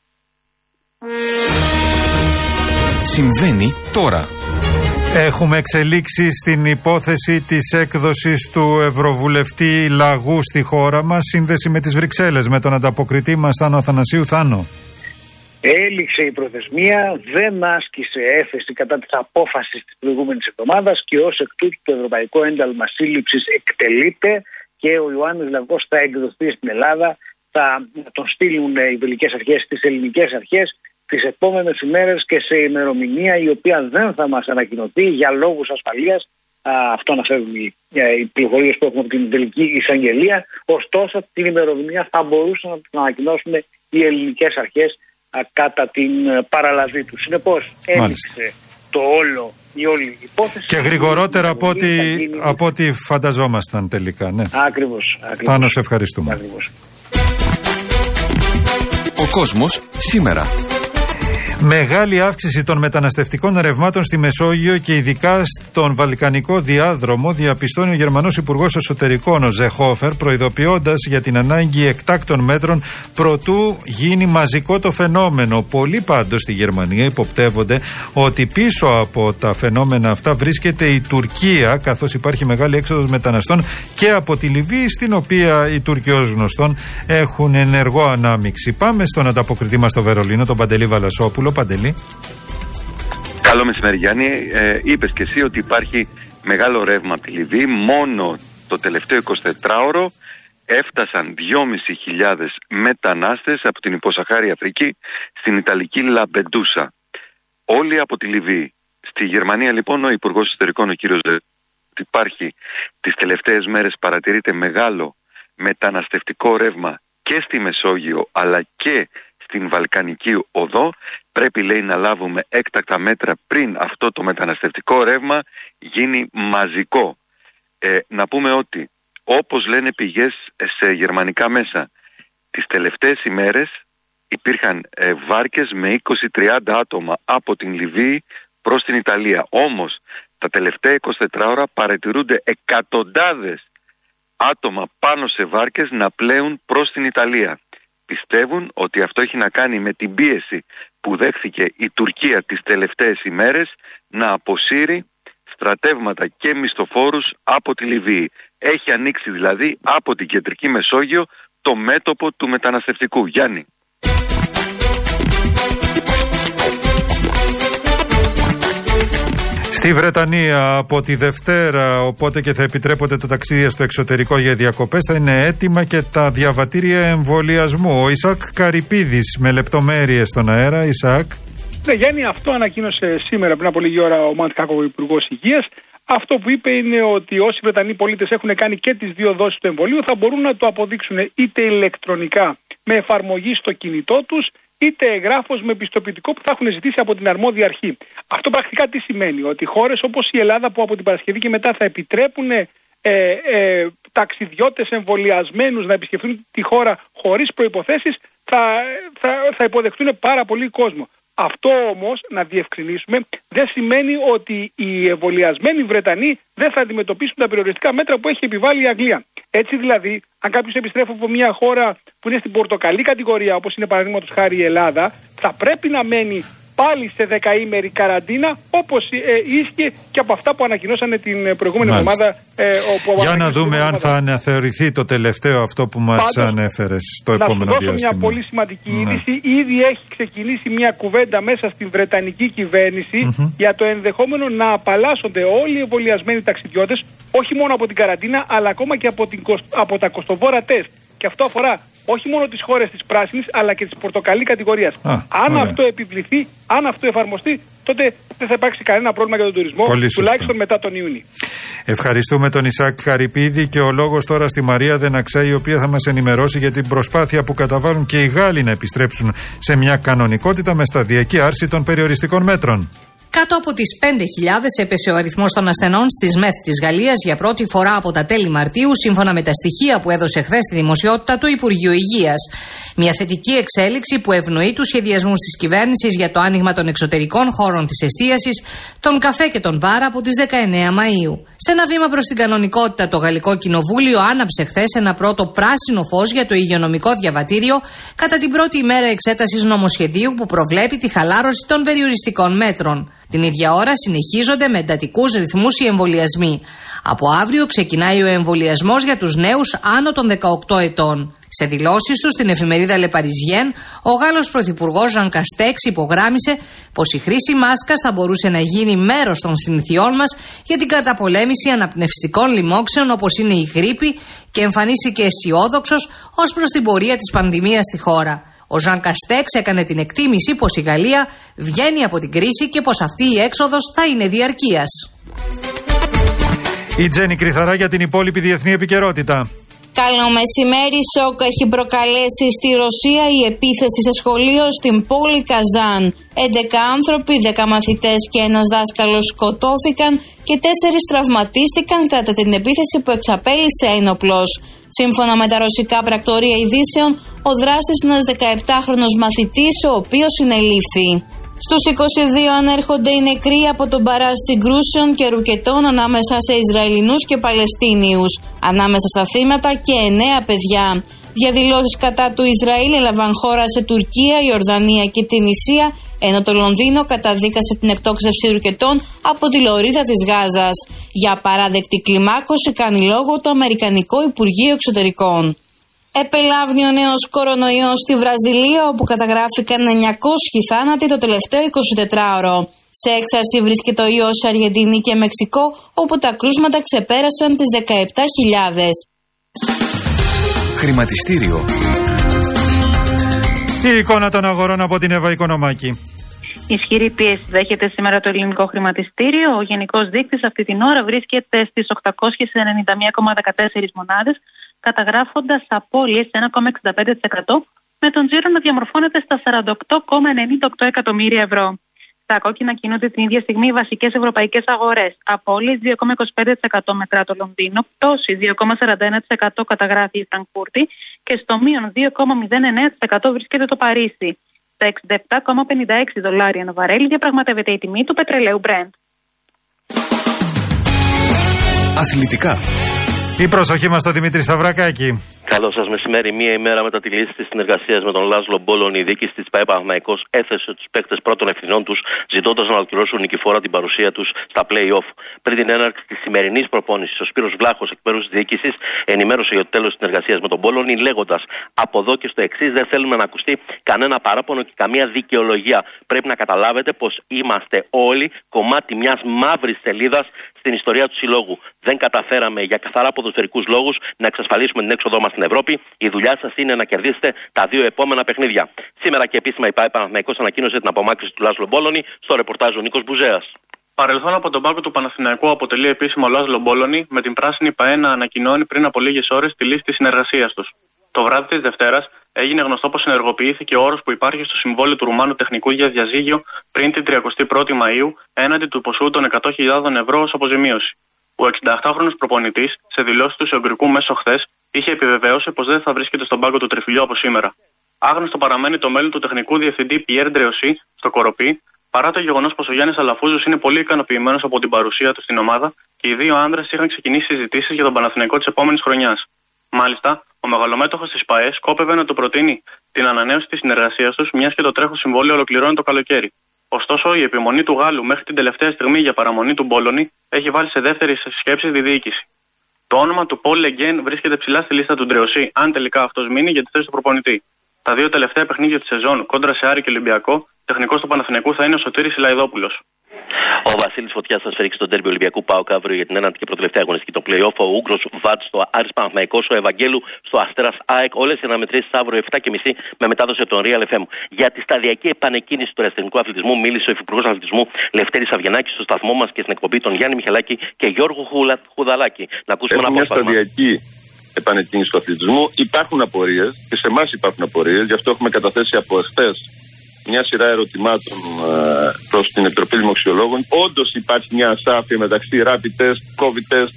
Συμβαίνει τώρα. Έχουμε εξελίξει στην υπόθεση της έκδοσης του Ευρωβουλευτή Λαγού στη χώρα μας, σύνδεση με τις Βρυξέλλες, με τον ανταποκριτή μας Θάνο Αθανασίου. Θάνο. Έληξε η προθεσμία, δεν άσκησε έφεση κατά της απόφασης της προηγούμενης εβδομάδας και ως εκ τούτου το Ευρωπαϊκό Ένταλμα Σύλληψης εκτελείται και ο Ιωάννης Λαγός θα εκδοθεί στην Ελλάδα. Θα τον στείλουν οι βελγικές αρχές στις ελληνικές αρχές τις επόμενες ημέρες και σε ημερομηνία η οποία δεν θα μας ανακοινωθεί για λόγους ασφαλείας. Αυτό αναφέρουν οι πληροφορίες που έχουμε από την Βελγική Εισαγγελία. Ωστόσο, την ημερομηνία θα μπορούσαν να την ανακοινώσουν οι ελληνικές αρχές κατά την παραλαβή του. Συνεπώς έληξε το όλο, η όλη υπόθεση. Και γρηγορότερα από ό,τι φανταζόμασταν τελικά. Ναι. Ακριβώς. Θάνο, σε ευχαριστούμε. Ακριβώς. Ο κόσμος σήμερα. Μεγάλη αύξηση των μεταναστευτικών ρευμάτων στη Μεσόγειο και ειδικά στον Βαλκανικό διάδρομο διαπιστώνει ο Γερμανός Υπουργός Εσωτερικών, ο Ζεχόφερ, προειδοποιώντας για την ανάγκη εκτάκτων μέτρων προτού γίνει μαζικό το φαινόμενο. Πολλοί πάντως στη Γερμανία υποπτεύονται ότι πίσω από τα φαινόμενα αυτά βρίσκεται η Τουρκία, καθώς υπάρχει μεγάλη έξοδος μεταναστών και από τη Λιβύη, στην οποία οι Τούρκοι ως γνωστόν έχουν ενεργό ανάμειξη. Πάμε στον ανταποκριτή μας στο Βερολίνο, τον Παντελή Βαλασόπουλο. Παντελή. Καλό μεσημέρι, Γιάννη. Είπες και εσύ ότι υπάρχει μεγάλο ρεύμα από τη Λιβύη. Μόνο το τελευταίο 24ωρο έφτασαν 2.500 μετανάστες από την υποσαχάρια Αφρική στην Ιταλική Λαμπεντούσα. Όλοι από τη Λιβύη. Στη Γερμανία λοιπόν ο Υπουργός Εσωτερικών, ο κύριος ότι υπάρχει τις τελευταίες μέρες παρατηρείται μεγάλο μεταναστευτικό ρεύμα και στη Μεσόγειο αλλά και στην Βαλκανική οδό. Πρέπει, λέει, να λάβουμε έκτακτα μέτρα πριν αυτό το μεταναστευτικό ρεύμα γίνει μαζικό. Να πούμε ότι, όπως λένε πηγές σε γερμανικά μέσα, τις τελευταίες ημέρες υπήρχαν βάρκες με 20-30 άτομα από την Λιβύη προς την Ιταλία. Όμως, τα τελευταία 24 ώρα παρατηρούνται εκατοντάδες άτομα πάνω σε βάρκες να πλέουν προς την Ιταλία. Πιστεύουν ότι αυτό έχει να κάνει με την πίεση που δέχθηκε η Τουρκία τις τελευταίες ημέρες να αποσύρει στρατεύματα και μισθοφόρους από τη Λιβύη. Έχει ανοίξει δηλαδή από την κεντρική Μεσόγειο το μέτωπο του μεταναστευτικού. Γιάννη. Στη Βρετανία από τη Δευτέρα, οπότε και θα επιτρέπονται τα ταξίδια στο εξωτερικό για διακοπές, θα είναι έτοιμα και τα διαβατήρια εμβολιασμού. Ο Ισακ Καρυπίδης με λεπτομέρειες στον αέρα. Ισακ. Ναι, Γιάννη, αυτό ανακοίνωσε σήμερα πριν από λίγη ώρα ο Ματ Χάκοβ, Υπουργός Υγείας. Αυτό που είπε είναι ότι όσοι Βρετανοί πολίτες έχουν κάνει και τις 2 δόσεις του εμβολίου θα μπορούν να το αποδείξουν είτε ηλεκτρονικά με εφαρμογή στο κινητό τους, είτε εγγράφος με πιστοποιητικό που θα έχουν ζητήσει από την αρμόδια αρχή. Αυτό πρακτικά τι σημαίνει? Ότι χώρες όπως η Ελλάδα, που από την Παρασκευή και μετά θα επιτρέπουν ταξιδιώτες εμβολιασμένους να επισκεφθούν τη χώρα χωρίς προϋποθέσεις, θα υποδεχτούν πάρα πολύ κόσμο. Αυτό όμως, να διευκρινίσουμε, δεν σημαίνει ότι οι εμβολιασμένοι Βρετανοί δεν θα αντιμετωπίσουν τα περιοριστικά μέτρα που έχει επιβάλει η Αγγλία. Έτσι δηλαδή, αν κάποιος επιστρέφει από μια χώρα που είναι στην πορτοκαλί κατηγορία, όπως είναι παραδείγματος χάρη η Ελλάδα, θα πρέπει να μένει πάλι σε 10ημερη καραντίνα, όπως ίσχυε και από αυτά που ανακοινώσανε την προηγούμενη εβδομάδα. Για να δούμε αν θα αναθεωρηθεί το τελευταίο αυτό που μας ανέφερες στο επόμενο διάστημα. Να σου δώσω μια πολύ σημαντική είδηση. Ήδη έχει ξεκινήσει μια κουβέντα μέσα στην Βρετανική κυβέρνηση για το ενδεχόμενο να απαλλάσσονται όλοι οι εμβολιασμένοι ταξιδιώτες, όχι μόνο από την καραντίνα, αλλά ακόμα και από τα κοστοβόρα τεστ. Και αυτό αφορά όχι μόνο τις χώρες της πράσινης, αλλά και της πορτοκαλί κατηγορίας. Αν αυτό επιβληθεί, αν αυτό εφαρμοστεί, τότε δεν θα υπάρξει κανένα πρόβλημα για τον τουρισμό, τουλάχιστον μετά τον Ιούνιο. Ευχαριστούμε τον Ισάκ Καρυπίδη και ο λόγος τώρα στη Μαρία Δεναξά, η οποία θα μας ενημερώσει για την προσπάθεια που καταβάλουν και οι Γάλλοι να επιστρέψουν σε μια κανονικότητα με σταδιακή άρση των περιοριστικών μέτρων. Κάτω από τις 5.000 έπεσε ο αριθμός των ασθενών στις ΜΕΘ της Γαλλίας για πρώτη φορά από τα τέλη Μαρτίου, σύμφωνα με τα στοιχεία που έδωσε χθες στη δημοσιότητα το Υπουργείο Υγείας. Μια θετική εξέλιξη που ευνοεί τους σχεδιασμούς της κυβέρνησης για το άνοιγμα των εξωτερικών χώρων της εστίασης, των καφέ και των μπαρ από τις 19 Μαΐου. Σε ένα βήμα προς την κανονικότητα, το Γαλλικό Κοινοβούλιο άναψε χθες ένα πρώτο πράσινο φως για το υγειονομικό διαβατήριο κατά την πρώτη ημέρα εξέτασης νομοσχεδίου που προβλέπει τη χαλάρωση των περιοριστικών μέτρων. Την ίδια ώρα συνεχίζονται με εντατικούς ρυθμούς οι εμβολιασμοί. Από αύριο ξεκινάει ο εμβολιασμός για τους νέους άνω των 18 ετών. Σε δηλώσεις του στην εφημερίδα Le Parisien, ο Γάλλος Πρωθυπουργός Ζαν Καστέξ υπογράμμισε πως η χρήση μάσκας θα μπορούσε να γίνει μέρος των συνηθιών μας για την καταπολέμηση αναπνευστικών λοιμόξεων όπως είναι η γρίπη και εμφανίστηκε αισιόδοξος ως προς την πορεία της πανδημίας στη χώρα. Ο Ζαν Καστέξ έκανε την εκτίμηση πως η Γαλλία βγαίνει από την κρίση και πως αυτή η έξοδος θα είναι διαρκείας. Η Τζέννη Κρυθαρά για την υπόλοιπη διεθνή επικαιρότητα. Καλό μεσημέρι. Σοκ έχει προκαλέσει στη Ρωσία η επίθεση σε σχολείο στην πόλη Καζάν. 11 άνθρωποι, 10 μαθητές και ένας δάσκαλος σκοτώθηκαν και 4 τραυματίστηκαν κατά την επίθεση που εξαπέλυσε ένοπλος. Σύμφωνα με τα ρωσικά πρακτορία ειδήσεων, ο δράστης είναι ένας 17χρονος μαθητής, ο οποίος συνελήφθη. Στους 22 ανέρχονται οι νεκροί από τον παρά συγκρούσεων και ρουκετών ανάμεσα σε Ισραηλινούς και Παλαιστίνιους. Ανάμεσα στα θύματα και 9 παιδιά. Διαδηλώσεις κατά του Ισραήλ έλαβαν χώρα σε Τουρκία, Ιορδανία και την Ισία, ενώ το Λονδίνο καταδίκασε την εκτόξευση ρουκετών από τη λωρίδα της Γάζας. Για παράδεκτη κλιμάκωση κάνει λόγο το Αμερικανικό Υπουργείο Εξωτερικών. Επελάβνει ο νέος κορονοϊός στη Βραζιλία, όπου καταγράφηκαν 900 θάνατοι το τελευταίο 24ωρο. Σε έξαρση βρίσκεται ο ιός σε Αργεντινή και Μεξικό, όπου τα κρούσματα ξεπέρασαν τις 17.000. Χρηματιστήριο. Η εικόνα των αγορών από την Εύα Οικονομάκη. Ισχυρή πίεση δέχεται σήμερα το ελληνικό χρηματιστήριο. Ο γενικός δείκτης αυτή την ώρα βρίσκεται στις 891,14 μονάδες, καταγράφοντας απώλειες 1,65%, με τον τζίρο να διαμορφώνεται στα 48,98 εκατομμύρια ευρώ. Στα κόκκινα κινούνται την ίδια στιγμή οι βασικές ευρωπαϊκές αγορές. Απώλειες 2,25% μετρά το Λονδίνο, πτώση 2,41% καταγράφει η Φραγκφούρτη και στο μείον 2,09% βρίσκεται το Παρίσι. Στα 67,56 δολάρια ανά βαρέλι διαπραγματεύεται η τιμή του πετρελαίου Brent. Αθλητικά. Η προσοχή μας στο Δημήτρη Σταυρακάκη. Καλό σας μεσημέρι. Μία ημέρα μετά τη λύση της συνεργασίας με τον Λάζλο Μπόλον, η διοίκηση της ΠΑΕ Παναθηναϊκός έθεσε τους παίκτες πρώτων ευθυνών τους, ζητώντας να ολοκληρώσουν νικηφόρα την παρουσία τους στα play-off. Πριν την έναρξη της σημερινής προπόνησης, ο Σπύρος Βλάχος, εκ μέρους της διοίκησης, ενημέρωσε για το τέλος της συνεργασίας με τον Μπόλον, λέγοντας: από εδώ και στο εξής δεν θέλουμε να ακουστεί κανένα παράπονο και καμία δικαιολογία. Πρέπει να καταλάβετε πως είμαστε όλοι κομμάτι μιας μαύρης σελίδας στην ιστορία του συλλόγου. Δεν καταφέραμε για καθαρά ποδοσφαιρικούς λόγους να εξασφαλίσουμε την έξοδό μας στην Ευρώπη. Η δουλειά σας είναι να κερδίσετε τα 2 επόμενα παιχνίδια. Σήμερα και επίσημα η ΠΑΕ Παναθηναϊκός ανακοίνωσε την απομάκρυνση του Λάζλο Μπόλονι. Στο ρεπορτάζ ο Νίκος Μπουζέας. Παρελθόν από τον πάγκο του Παναθηναϊκού αποτελεί επίσημα ο Λάζλο Μπόλονι, με την πράσινη ΠΑΕ να ανακοινώνει πριν από λίγες ώρες τη λύση της συνεργασίας τους. Το βράδυ της Δευτέρας έγινε γνωστό πως ενεργοποιήθηκε ο όρος που υπάρχει στο συμβόλαιο του Ρουμάνου τεχνικού για διαζύγιο πριν την 31η Μαΐου έναντι του ποσού των 100.000 ευρώ ως αποζημίωση. Ο 68χρονος προπονητής, σε δηλώσεις του σε Ουγγρικού μέσο χθες, είχε επιβεβαίωσε πως δεν θα βρίσκεται στον πάγκο του Τριφυλιού από σήμερα. Άγνωστο παραμένει το μέλλον του τεχνικού διευθυντή Πιέρ Ντρεωσί στο Κοροπή, παρά το γεγονός πως ο Γιάννης Αλαφούζος είναι πολύ ικανοποιημένος από την παρουσία του στην ομάδα και οι δύο άνδρες είχαν ξεκινήσει συζητήσεις για τον Παναθηναϊκό της επόμενης χρονιάς. Μάλιστα, ο μεγαλομέτωχος της ΠΑΕ σκόπευε να του προτείνει την ανανέωση της συνεργασίας τους, μιας και το τρέχον συμβόλαιο ολοκληρώνει το καλοκαίρι. Ωστόσο, η επιμονή του Γάλλου μέχρι την τελευταία στιγμή για παραμονή του Μπόλονι έχει βάλει σε δεύτερη σκέψη τη διοίκηση. Το όνομα του Πολ Λεγκέν βρίσκεται ψηλά στη λίστα του Ντρεωσί, αν τελικά αυτός μείνει για τη θέση του προπονητή. Τα 2 τελευταία παιχνίδια τη σεζόν, κόντρα σε Άρη και Ολυμπιακό, τεχνικός του Παναθηναϊκού θα είναι ο Σωτήρης Ηλαϊδόπουλος. Ο Βασίλης Φωτιάς θα σφυρίξει τον ντέρμπι Ολυμπιακού ΠΑΟΚ αύριο για την ένατη και προτελευταία αγωνιστική το play-off. Ο Ούγκρος Βάτ στο Άρης Παναθηναϊκός, ο Ευαγγέλου στο Αστέρας ΑΕΚ. Όλες οι αναμετρήσεις αύριο 7:30 με μετάδοση από τον Real FM. Για τη σταδιακή επανεκκίνηση του ερασιτεχνικού αθλητισμού μίλησε ο Υφυπουργός Αθλητισμού Λευτέρης Αβγενάκης στο σταθμό μας και στην εκπομπή των Γιάννη Μιχελάκη και Γιώργου Χουδαλάκη. Να ακούσουμε ένα απόσπασμα. Σταδιακή επανεκκίνηση του αθλητισμού. Υπάρχουν απορίες και σε εμάς υπάρχουν απορίες, γι' αυτό έχουμε καταθέσει από εχθές μια σειρά ερωτημάτων προς την Επιτροπή Δημοξιολόγων. Όντως υπάρχει μια ασάφεια μεταξύ rapid test, covid test,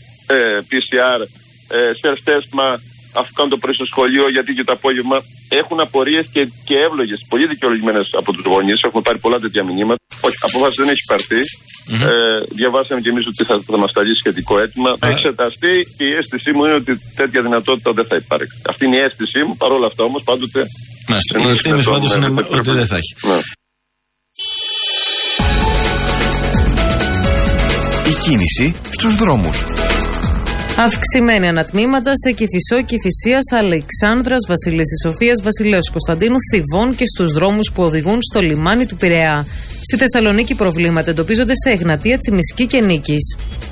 PCR, self-test, αφού κάνουν το πρωί στο σχολείο, γιατί και το απόγευμα. Έχουν απορίες και εύλογες, πολύ δικαιολογημένες από τους γονείς. Έχουμε πάρει πολλά τέτοια μηνύματα. Όχι, απόφαση δεν έχει πάρθει. Διαβάσαμε και εμείς ότι θα μας σταλεί σχετικό αίτημα. Θα εξεταστεί και η αίσθησή μου είναι ότι τέτοια δυνατότητα δεν θα υπάρξει. Αυτή είναι η αίσθησή μου. Παρ' όλα αυτά όμως πάντοτε. Η εκτίμηση πάντως είναι ότι δεν θα έχει. Ναι. Η κίνηση στους δρόμους. Αυξημένη ανατμήματα σε Κηφισό, Κηφισίας, Αλεξάνδρας, Βασιλίσσης Σοφίας, Βασιλέως Κωνσταντίνου, Θηβών και στους δρόμους που οδηγούν στο λιμάνι του Πειραιά. Στη Θεσσαλονίκη προβλήματα εντοπίζονται σε Εγνατία, Τσιμισκή και Νίκης.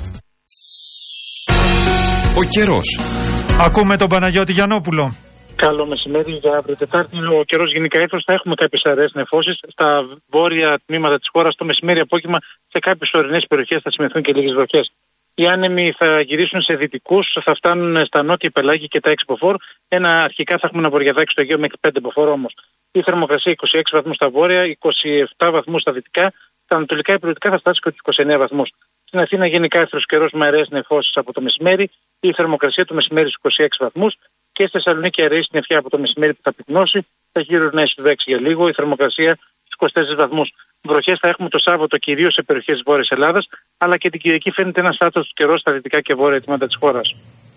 Ο καιρός. Ακούμε τον Παναγιώτη Γιαννόπουλο. Καλό μεσημέρι για αύριο Τετάρτη. Ο καιρός γενικά ήρθος. Θα έχουμε κάποιες αραίες νεφώσεις στα βόρεια τμήματα της χώρας. Το μεσημέρι απόγευμα σε κάποιες ορεινές περιοχές θα σημειωθούν και λίγες βροχές. Οι άνεμοι θα γυρίσουν σε δυτικούς, θα φτάνουν στα νότια πελάγη και τα 6 μποφόρ. Αρχικά θα έχουμε ένα βορειαδάκι στο Αιγαίο μέχρι 5 μποφόρ όμως. Η θερμοκρασία 26 βαθμούς στα βόρεια, 27 βαθμούς στα δυτικά. Στα ανατολικά υπηρετικά θα φτάσει και τους 29 βαθμούς. Στην Αθήνα γενικά εύθρος καιρός με αραιές νεφώσεις από το μεσημέρι. Η θερμοκρασία του μεσημέρι στους 26 βαθμούς. Και στη Θεσσαλονίκη αραιές νεφιά από το μεσημέρι που θα πυκνώσει. Θα γύρω στους 16 για λίγο. Η θερμοκρασία στους 24 βαθμούς. Βροχές θα έχουμε το Σάββατο κυρίως σε περιοχές της Βόρειας Ελλάδας, αλλά και την Κυριακή φαίνεται ένας άτος καιρός στα δυτικά και βόρεια τμήματα της χώρας.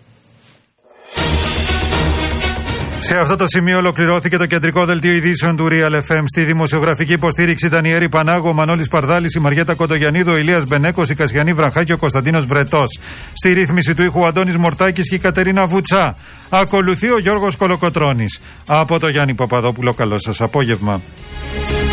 Σε αυτό το σημείο ολοκληρώθηκε το κεντρικό δελτίο ειδήσεων του Real FM. Στη δημοσιογραφική υποστήριξη ήταν η Έρη Πανάγου, ο Μανώλης Παρδάλης, η Μαριέτα Κοντογιαννίδου, ο Ηλίας Μπενέκος, η Κασιανή Βραχάκη, ο Κωνσταντίνος Βρετός. Στη ρύθμιση του ήχου ο Αντώνης Μορτάκης και η Κατερίνα Βουτσά. Ακολουθεί ο Γιώργος Κολοκοτρώνης. Από το Γιάννη Παπαδόπουλο, καλό σας απόγευμα.